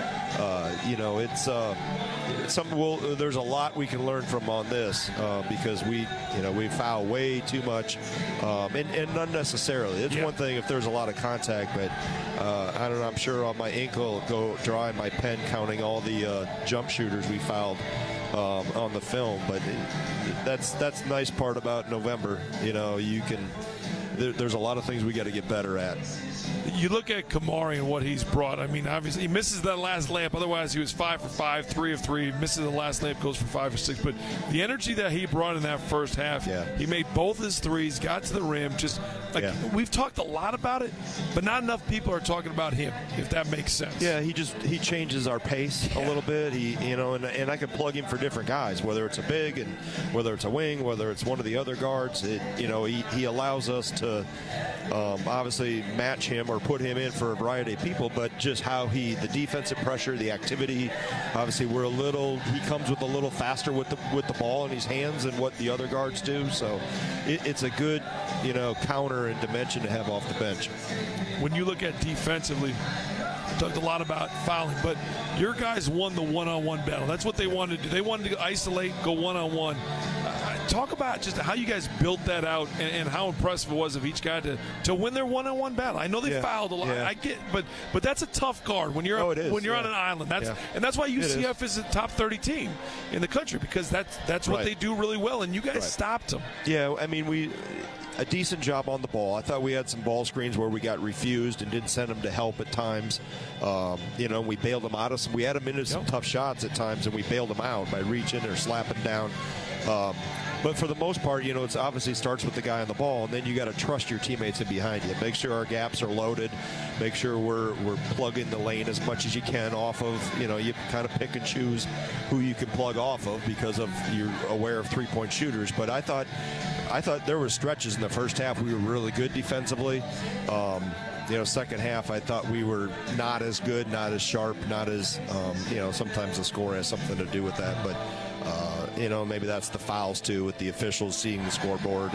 uh, you know, it's, uh, it's something we'll, there's a lot we can learn from on this uh, because we, you know, we foul way too much um, and, and unnecessarily. It's yeah. one thing if there's a lot of contact, but uh, I don't know, I'm sure on my ankle I'll go drawing my pen counting all the uh, jump shooters we fouled um, on the film. But that's that's the nice part about November. You know, you can there, there's a lot of things we got to get better at. You look at Kamari and what he's brought. I mean, obviously, he misses that last layup. Otherwise, he was five for five, three of three. Misses the last layup, goes for five or six. But the energy that he brought in that first half, yeah. he made both his threes, got to the rim. Just like yeah. we've talked a lot about it, but not enough people are talking about him, if that makes sense. Yeah, he just he changes our pace yeah. a little bit. He, you know, and, and I can plug him for different guys, whether it's a big and whether it's a wing, whether it's one of the other guards. It, you know, he, he allows us to um, obviously match him or put him in for a variety of people, but just how he, the defensive pressure, the activity, obviously we're a little, he comes with a little faster with the with the ball in his hands than what the other guards do. So it, it's a good, you know, counter and dimension to have off the bench. When you look at defensively, talked a lot about fouling, but your guys won the one-on-one battle. That's what they wanted to do. They wanted to isolate, go one-on-one. Uh, talk about just how you guys built that out and, and how impressive it was of each guy to, to win their one-on-one battle. I know they yeah. fouled a lot. Yeah. I get, but but that's a tough guard when you're oh, it is. when you're yeah. on an island. That's yeah. and that's why U C F is. is a top thirty team in the country because that's that's what right. they do really well. And you guys right. stopped them. Yeah, I mean we. A decent job on the ball. I thought we had some ball screens where we got refused and didn't send them to help at times. Um, you know, we bailed them out of some. We had them into some yep. tough shots at times, and we bailed them out by reaching or slapping down. Um, but for the most part, you know, it's obviously starts with the guy on the ball, and then you got to trust your teammates in behind you. Make sure our gaps are loaded. Make sure we're we're plugging the lane as much as you can off of. You know, you kind of pick and choose who you can plug off of because of you're aware of three-point shooters. But I thought. I thought there were stretches in the first half we were really good defensively. Um, you know, second half I thought we were not as good, not as sharp, not as, um, you know, sometimes the score has something to do with that. But, uh, you know, maybe that's the fouls too with the officials seeing the scoreboard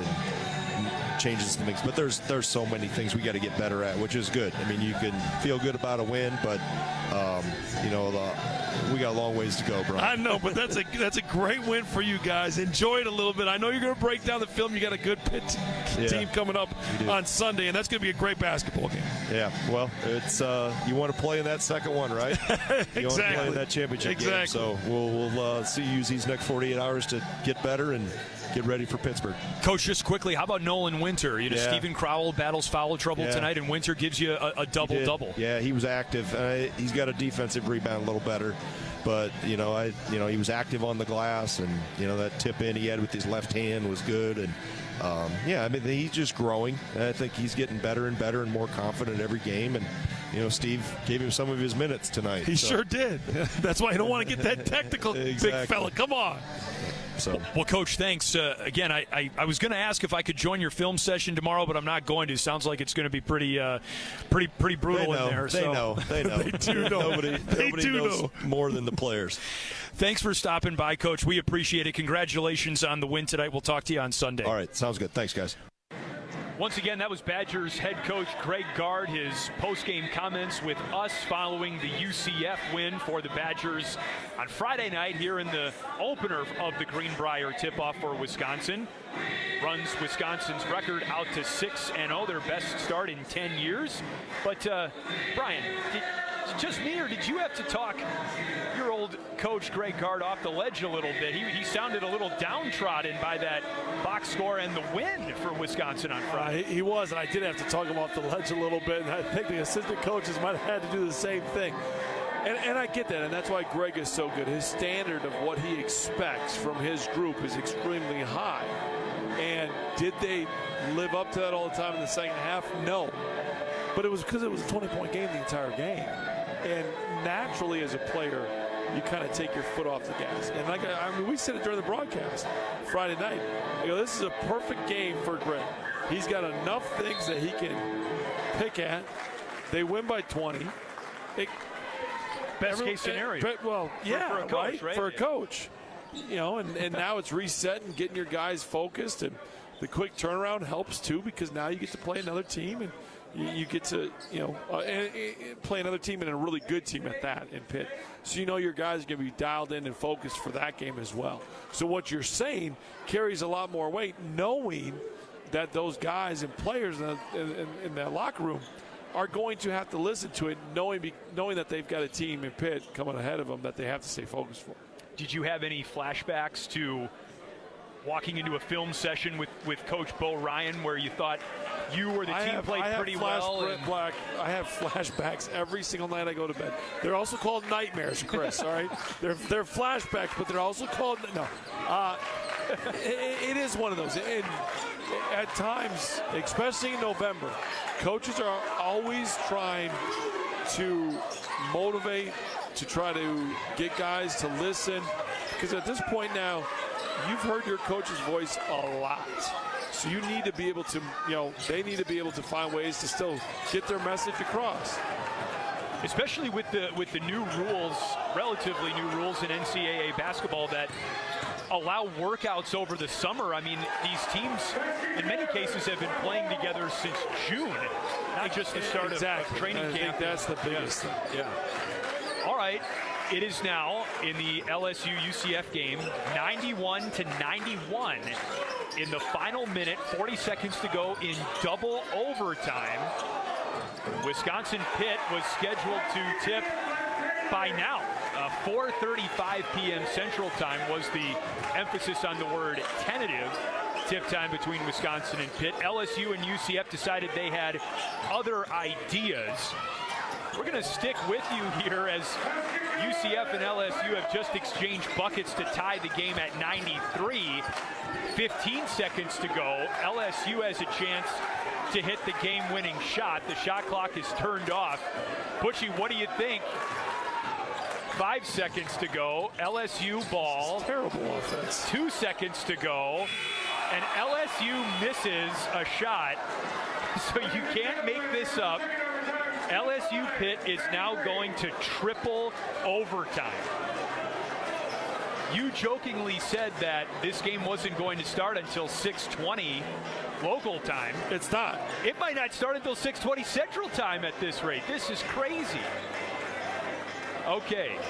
and changes the mix. But there's there's so many things we got to get better at, which is good. I mean, you can feel good about a win, but, um, you know, the, we got a long ways to go, Brian. I know, but that's a that's a great win for you guys. Enjoy it a little bit. I know you're going to break down the film. You got a good Pitt t- yeah, team coming up on Sunday, and that's going to be a great basketball game. Yeah, well, it's uh, you want to play in that second one, right? Exactly. You want to play in that championship exactly. game. So we'll, we'll uh, see you use these next forty-eight hours to get better and get ready for Pittsburgh. Coach, just quickly, how about Nolan Winter? You know, yeah. Stephen Crowell battles foul trouble yeah. tonight, and Winter gives you a, a double-double. Yeah, he was active. Uh, he's got a defensive rebound a little better. But, you know, I you know, he was active on the glass, and, you know, that tip in he had with his left hand was good. And, um, yeah, I mean, he's just growing. I think he's getting better and better and more confident every game. And, you know, Steve gave him some of his minutes tonight. He so. sure did. That's why I don't want to get that technical, exactly. big fella. Come on. So, well, Coach, thanks uh, again. I, I, I was going to ask if I could join your film session tomorrow, but I'm not going to. Sounds like it's going to be pretty, uh, pretty, pretty brutal they know, in there. They so. know. They know. They do know. Nobody, they nobody do knows know. more than the players. Thanks for stopping by, Coach. We appreciate it. Congratulations on the win tonight. We'll talk to you on Sunday. All right, sounds good. Thanks, guys. Once again, that was Badgers head coach Greg Gard, his post-game comments with us following the U C F win for the Badgers on Friday night here in the opener of the Greenbrier tip-off for Wisconsin. Runs Wisconsin's record out to six and oh, their best start in ten years. But, uh, Brian, did, just me, or did you have to talk your old coach Greg Gard off the ledge a little bit? He, he sounded a little downtrodden by that box score and the win for Wisconsin on Friday. Uh, he, he was, and I did have to talk him off the ledge a little bit, and I think the assistant coaches might have had to do the same thing. And, and I get that, and that's why Greg is so good. His standard of what he expects from his group is extremely high. And did they live up to that all the time in the second half? No. But it was because it was a twenty-point game the entire game. And naturally, as a player, you kind of take your foot off the gas. And like I, I mean, we said it during the broadcast Friday night. I go, this is a perfect game for Greg. He's got enough things that he can pick at. They win by twenty. It, Best every, case scenario. It, well, yeah, for, for a coach, right? right? For a coach. You know, and, and now it's reset and getting your guys focused, and the quick turnaround helps too, because now you get to play another team, and you, you get to, you know, uh, and, and play another team and a really good team at that in Pitt. So you know your guys are going to be dialed in and focused for that game as well. So what you're saying carries a lot more weight, knowing that those guys and players in, in, in that locker room are going to have to listen to it, knowing knowing that they've got a team in Pitt coming ahead of them that they have to stay focused for. Did you have any flashbacks to walking into a film session with, with Coach Bo Ryan where you thought you or the I team have, played I pretty have flash, well? And... black, I have flashbacks every single night I go to bed. They're also called nightmares, Chris, all right? They're, they're flashbacks, but they're also called – no. Uh, it, it is one of those. And at times, especially in November, coaches are always trying to motivate, to try to get guys to listen. Because at this point now, you've heard your coach's voice a lot. So you need to be able to, you know, they need to be able to find ways to still get their message across. Especially with the with the new rules, relatively new rules in N C double A basketball that allow workouts over the summer. I mean, these teams, in many cases, have been playing together since June, not just the start exactly. of training I camp. think that's the biggest yeah. thing. Yeah. All right. It is now in the L S U U C F game, ninety-one to ninety-one. In the final minute, forty seconds to go in double overtime. Wisconsin Pitt was scheduled to tip by now. Uh, four thirty-five p.m. Central Time was the emphasis on the word tentative. Tip time between Wisconsin and Pitt. L S U and U C F decided they had other ideas. We're going to stick with you here as U C F and L S U have just exchanged buckets to tie the game at ninety-three. fifteen seconds to go. L S U has a chance to hit the game-winning shot. The shot clock is turned off. Butchie, what do you think? Five seconds to go. L S U ball. Terrible offense. Two seconds to go. And L S U misses a shot. So you can't make this up. L S U Pitt is now going to triple overtime. You jokingly said that this game wasn't going to start until six twenty local time. It's not. It might not start until six twenty Central Time at this rate. This is crazy. Okay.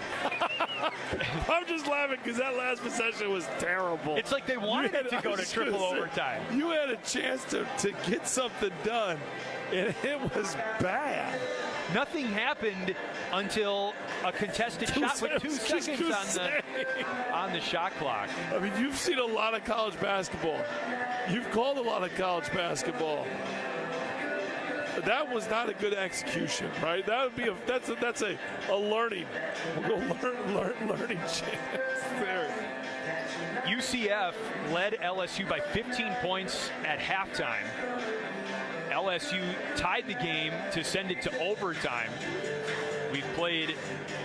I'm just laughing because that last possession was terrible. It's like they wanted had, it to go to triple say, overtime. You had a chance to, to get something done, and it was bad. Nothing happened until a contested two shot with two seconds on the, on the shot clock. I mean, you've seen a lot of college basketball. You've called a lot of college basketball. That was not a good execution, right? That would be a that's a, that's a, a learning, we'll learn, learn, learning chance there. U C F led L S U by fifteen points at halftime. L S U tied the game to send it to overtime. We've played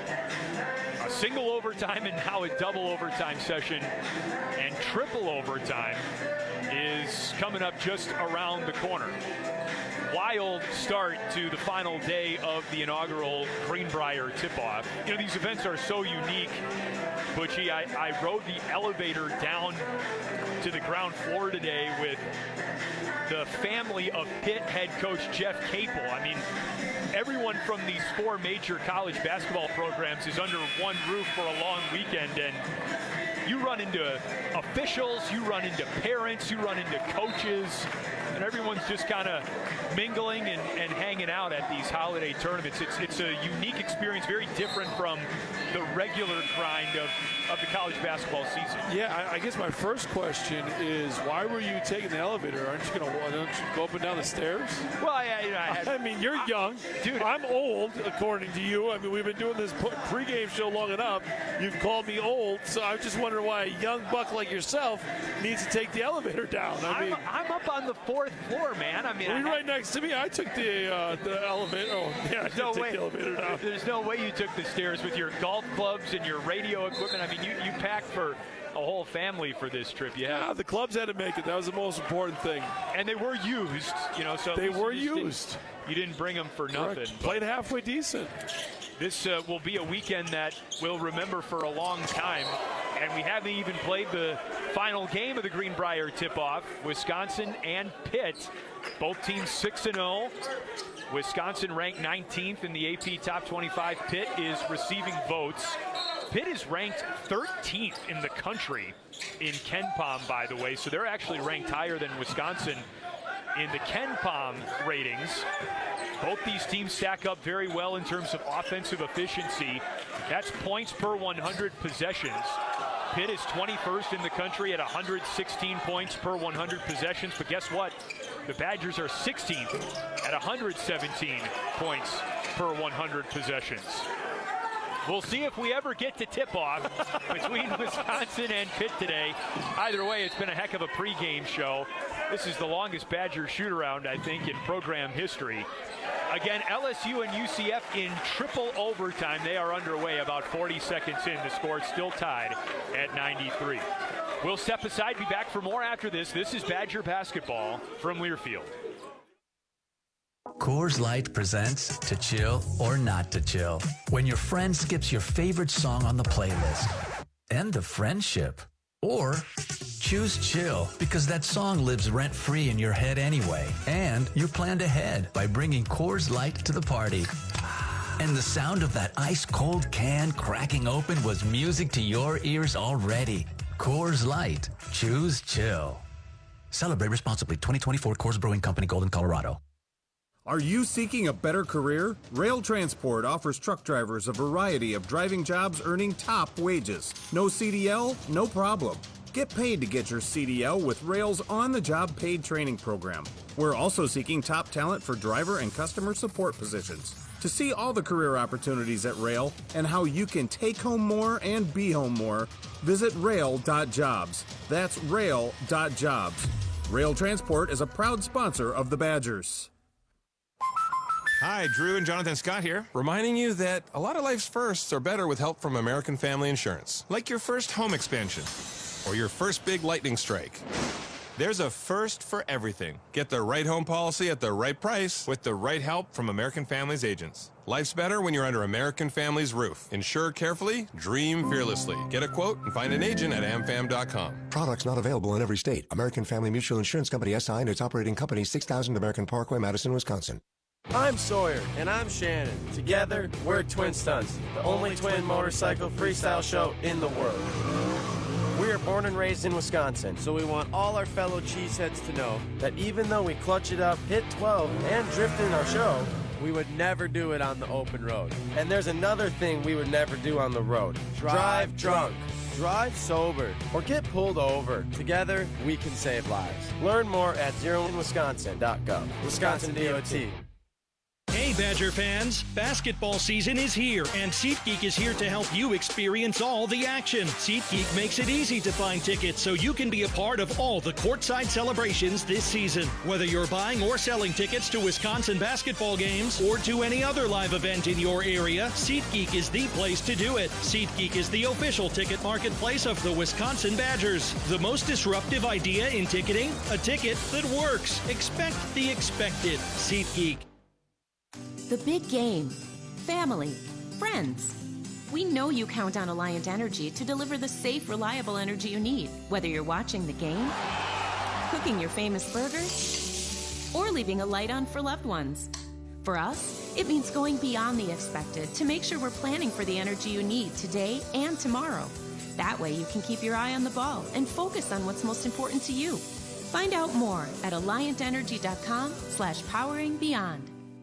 a single overtime and now a double overtime session, and triple overtime is coming up just around the corner. Wild start to the final day of the inaugural Greenbrier tip-off. You know, these events are so unique, Butchie. I, I rode the elevator down to the ground floor today with the family of Pitt head coach Jeff Capel. I mean, everyone from these four major college basketball programs is under one roof for a long weekend, and you run into officials, you run into parents, you run into coaches, and everyone's just kind of mingling and, and hanging out at these holiday tournaments. It's it's a unique experience, very different from the regular grind of, of the college basketball season. Yeah, I, I guess my first question is, why were you taking the elevator? Aren't you going to go up and down the stairs? Well, I, you know, I, had, I mean, you're I, young. Dude. I'm old, according to you. I mean, we've been doing this pregame show long enough. You've called me old, so I'm just wondering why a young buck like yourself needs to take the elevator down. I mean, I'm, I'm up on the fourth floor, man. I mean, were you I, right next to me? I took the uh, the elevator. Oh, yeah, I did no take way. the elevator down. There's no way you took the stairs with your golf clubs and your radio equipment. I mean, you, you packed for a whole family for this trip. You have yeah, the clubs had to make it. That was the most important thing. And they were used, you know. So they were you used. Didn't, you didn't bring them for nothing. Played halfway decent. This uh, will be a weekend that we'll remember for a long time. And we haven't even played the final game of the Greenbrier tip-off. Wisconsin and Pitt, both teams six and oh. Wisconsin ranked nineteenth in the A P Top twenty-five. Pitt is receiving votes. Pitt is ranked thirteenth in the country in KenPom, by the way, so they're actually ranked higher than Wisconsin in the KenPom ratings. Both these teams stack up very well in terms of offensive efficiency. That's points per one hundred possessions. Pitt is twenty-first in the country at one hundred sixteen points per one hundred possessions, but guess what? The Badgers are sixteenth at one hundred seventeen points per one hundred possessions. We'll see if we ever get to tip-off between Wisconsin and Pitt today. Either way, it's been a heck of a pregame show. This is the longest Badger shoot-around, I think, in program history. Again, L S U and U C F in triple overtime. They are underway about forty seconds in. The score still tied at ninety-three. We'll step aside, be back for more after this. This is Badger basketball from Learfield. Coors Light presents To Chill or Not to Chill. When your friend skips your favorite song on the playlist. End the friendship. Or choose chill because that song lives rent-free in your head anyway. And you planned ahead by bringing Coors Light to the party. And the sound of that ice-cold can cracking open was music to your ears already. Coors Light. Choose chill. Celebrate responsibly. twenty twenty-four Coors Brewing Company, Golden, Colorado. Are you seeking a better career? Rail Transport offers truck drivers a variety of driving jobs earning top wages. No C D L? No problem. Get paid to get your C D L with Rail's on-the-job paid training program. We're also seeking top talent for driver and customer support positions. To see all the career opportunities at Rail and how you can take home more and be home more, visit rail dot jobs. That's rail dot jobs. Rail Transport is a proud sponsor of the Badgers. Hi, Drew and Jonathan Scott here, reminding you that a lot of life's firsts are better with help from American Family Insurance. Like your first home expansion, or your first big lightning strike. There's a first for everything. Get the right home policy at the right price with the right help from American Family's agents. Life's better when you're under American Family's roof. Insure carefully, dream fearlessly. Get a quote and find an agent at am fam dot com. Products not available in every state. American Family Mutual Insurance Company S I and its operating company, six thousand American Parkway, Madison, Wisconsin. I'm Sawyer. And I'm Shannon. Together, we're Twin Stunts, the only twin motorcycle freestyle show in the world. We are born and raised in Wisconsin, so we want all our fellow cheeseheads to know that even though we clutch it up, hit twelve, and drift in our show, we would never do it on the open road. And there's another thing we would never do on the road. Drive drunk. Drive sober, or get pulled over. Together, we can save lives. Learn more at zero in wisconsin dot gov. Wisconsin D O T. Hey, Badger fans. Basketball season is here, and SeatGeek is here to help you experience all the action. SeatGeek makes it easy to find tickets so you can be a part of all the courtside celebrations this season. Whether you're buying or selling tickets to Wisconsin basketball games or to any other live event in your area, SeatGeek is the place to do it. SeatGeek is the official ticket marketplace of the Wisconsin Badgers. The most disruptive idea in ticketing? A ticket that works. Expect the expected. SeatGeek. The big game. Family. Friends. We know you count on Alliant Energy to deliver the safe, reliable energy you need, whether you're watching the game, cooking your famous burgers, or leaving a light on for loved ones. For us, it means going beyond the expected to make sure we're planning for the energy you need today and tomorrow. That way you can keep your eye on the ball and focus on what's most important to you. Find out more at alliant energy dot com slash powering beyond.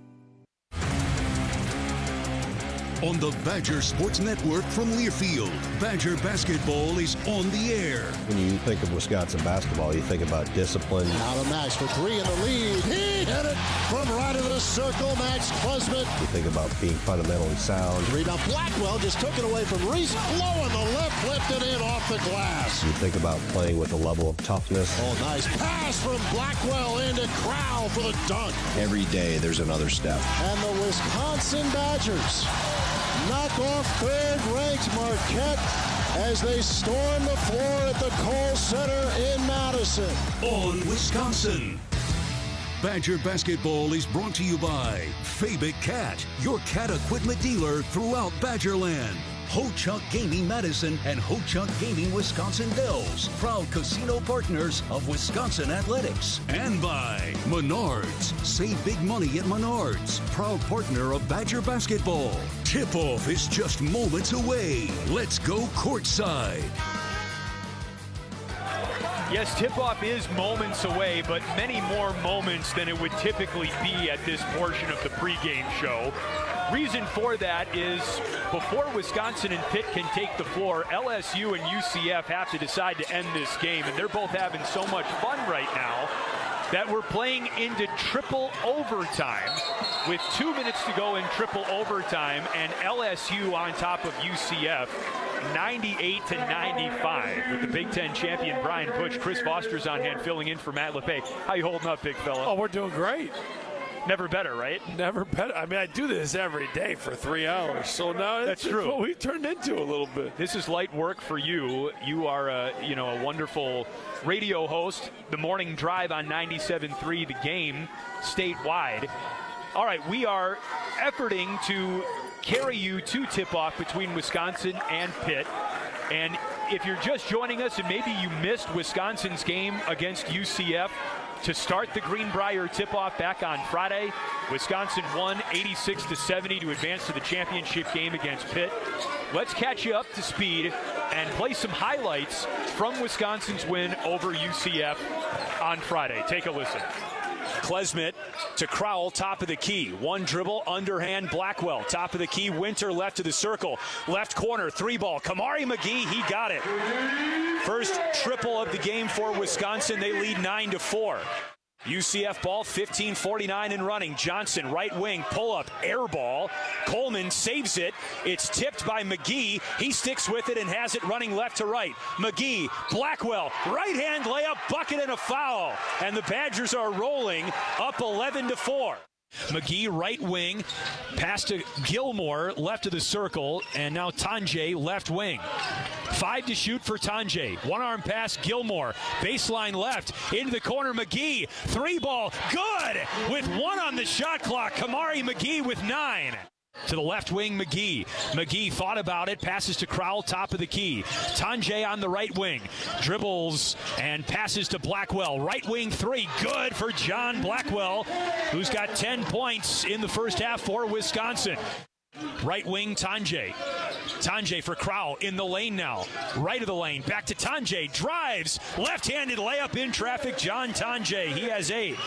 On the Badger Sports Network from Learfield, Badger basketball is on the air. When you think of Wisconsin basketball, you think about discipline. Now to Max for three in the lead. He hit it from right of the circle. Max Klesmit. You think about being fundamentally sound. Rebound. Blackwell just took it away from Reese. Blowing the left, lifted in off the glass. You think about playing with a level of toughness. Oh, nice pass from Blackwell into Crowell for the dunk. Every day there's another step. And the Wisconsin Badgers knock off third-ranked Marquette as they storm the floor at the Kohl Center in Madison. On Wisconsin. Badger basketball is brought to you by Fabic Cat, your cat equipment dealer throughout Badgerland. Ho-Chunk Gaming Madison and Ho-Chunk Gaming Wisconsin Dells, proud casino partners of Wisconsin Athletics. And by Menards. Save big money at Menards, proud partner of Badger basketball. Tip-off is just moments away. Let's go courtside. Yes, tip-off is moments away, but many more moments than it would typically be at this portion of the pregame show. Reason for that is before Wisconsin and Pitt can take the floor, L S U and U C F have to decide to end this game, and they're both having so much fun right now that we're playing into triple overtime with two minutes to go in triple overtime, and L S U on top of U C F ninety-eight to ninety-five with the Big Ten champion Brian Butch. Chris Foster's on hand filling in for Matt LePay. How you holding up, big fella? Oh, we're doing great. Never better, right? Never better. I mean, I do this every day for three hours, so now that's it's true. What we turned into a little bit. This is light work for you. You are, a, you know, a wonderful radio host. The morning drive on ninety-seven point three, The Game, statewide. All right, we are efforting to carry you to tip-off between Wisconsin and Pitt. And if you're just joining us and maybe you missed Wisconsin's game against U C F to start the Greenbrier tip-off back on Friday, Wisconsin won eighty-six to seventy to advance to the championship game against Pitt. Let's catch you up to speed and play some highlights from Wisconsin's win over U C F on Friday. Take a listen. Klesmit to Crowell, top of the key. One dribble, underhand, Blackwell. Top of the key, Winter left to the circle. Left corner, three ball. Kamari McGee, he got it. First triple of the game for Wisconsin. They lead nine to four. U C F ball, fifteen forty-nine and running. Johnson, right wing, pull-up, air ball. Coleman saves it. It's tipped by McGee. He sticks with it and has it running left to right. McGee, Blackwell, right-hand layup, bucket and a foul. And the Badgers are rolling up eleven to four. McGee, right wing, pass to Gilmore, left of the circle, and now Tanjay, left wing. Five to shoot for Tanjay. One arm pass, Gilmore. Baseline left, into the corner, McGee. Three ball, good! With one on the shot clock, Kamari McGee with nine. To the left wing, McGee. McGee thought about it, passes to Crowell, top of the key. Tanjay on the right wing. Dribbles and passes to Blackwell. Right wing three, good for John Blackwell, who's got ten points in the first half for Wisconsin. Right wing, Tanjay. Tanjay for Crowell in the lane now. Right of the lane, back to Tanjay. Drives, left-handed layup in traffic, John Tanjay. He has eight.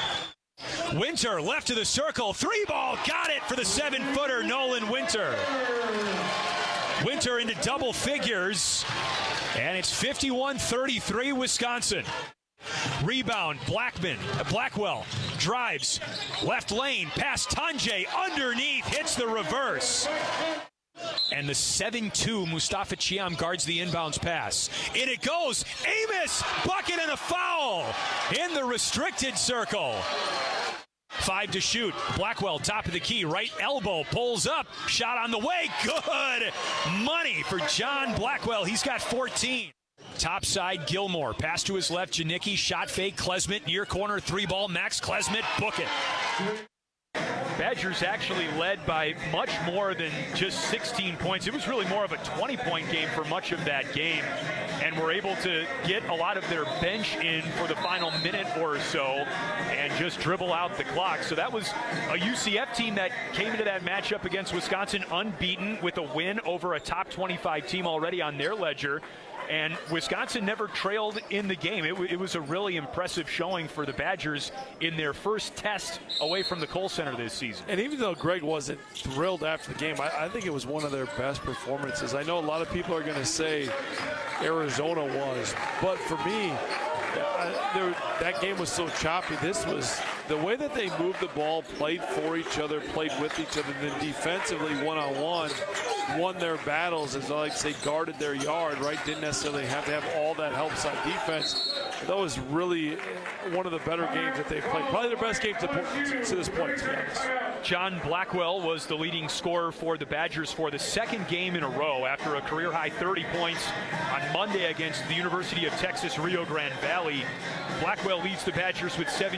Winter left to the circle, three ball, got it for the seven-footer, Nolan Winter. Winter into double figures, and it's fifty-one thirty-three Wisconsin. Rebound, Blackman, Blackwell drives, left lane, past Tanjay, underneath, hits the reverse. And the seven two Mustafa Chiam guards the inbounds pass. In it goes, Amos, bucket and a foul in the restricted circle. Five to shoot. Blackwell, top of the key, right elbow, pulls up, shot on the way, good money for John Blackwell. He's got fourteen. Top side, Gilmore, pass to his left, Janicki, shot fake, Klesmit, near corner, three ball, Max Klesmit, book it. Badgers actually led by much more than just sixteen points. It was really more of a twenty-point game for much of that game, and were able to get a lot of their bench in for the final minute or so and just dribble out the clock. So that was a U C F team that came into that matchup against Wisconsin unbeaten with a win over a top twenty-five team already on their ledger. And Wisconsin never trailed in the game. It, w- it was a really impressive showing for the Badgers in their first test away from the Kohl Center this season. And even though Greg wasn't thrilled after the game, I, I think it was one of their best performances. I know a lot of people are going to say Arizona was, but for me, I, there, that game was so choppy. This was the way that they moved the ball, played for each other, played with each other, and then defensively one-on-one won their battles, as I like to say, guarded their yard, right? Didn't necessarily have to have all that help side defense. That was really one of the better games that they've played. Probably their best game to, to this point, to be honest. John Blackwell was the leading scorer for the Badgers for the second game in a row after a career-high thirty points on Monday against the University of Texas Rio Grande Valley. Blackwell leads the Badgers with seven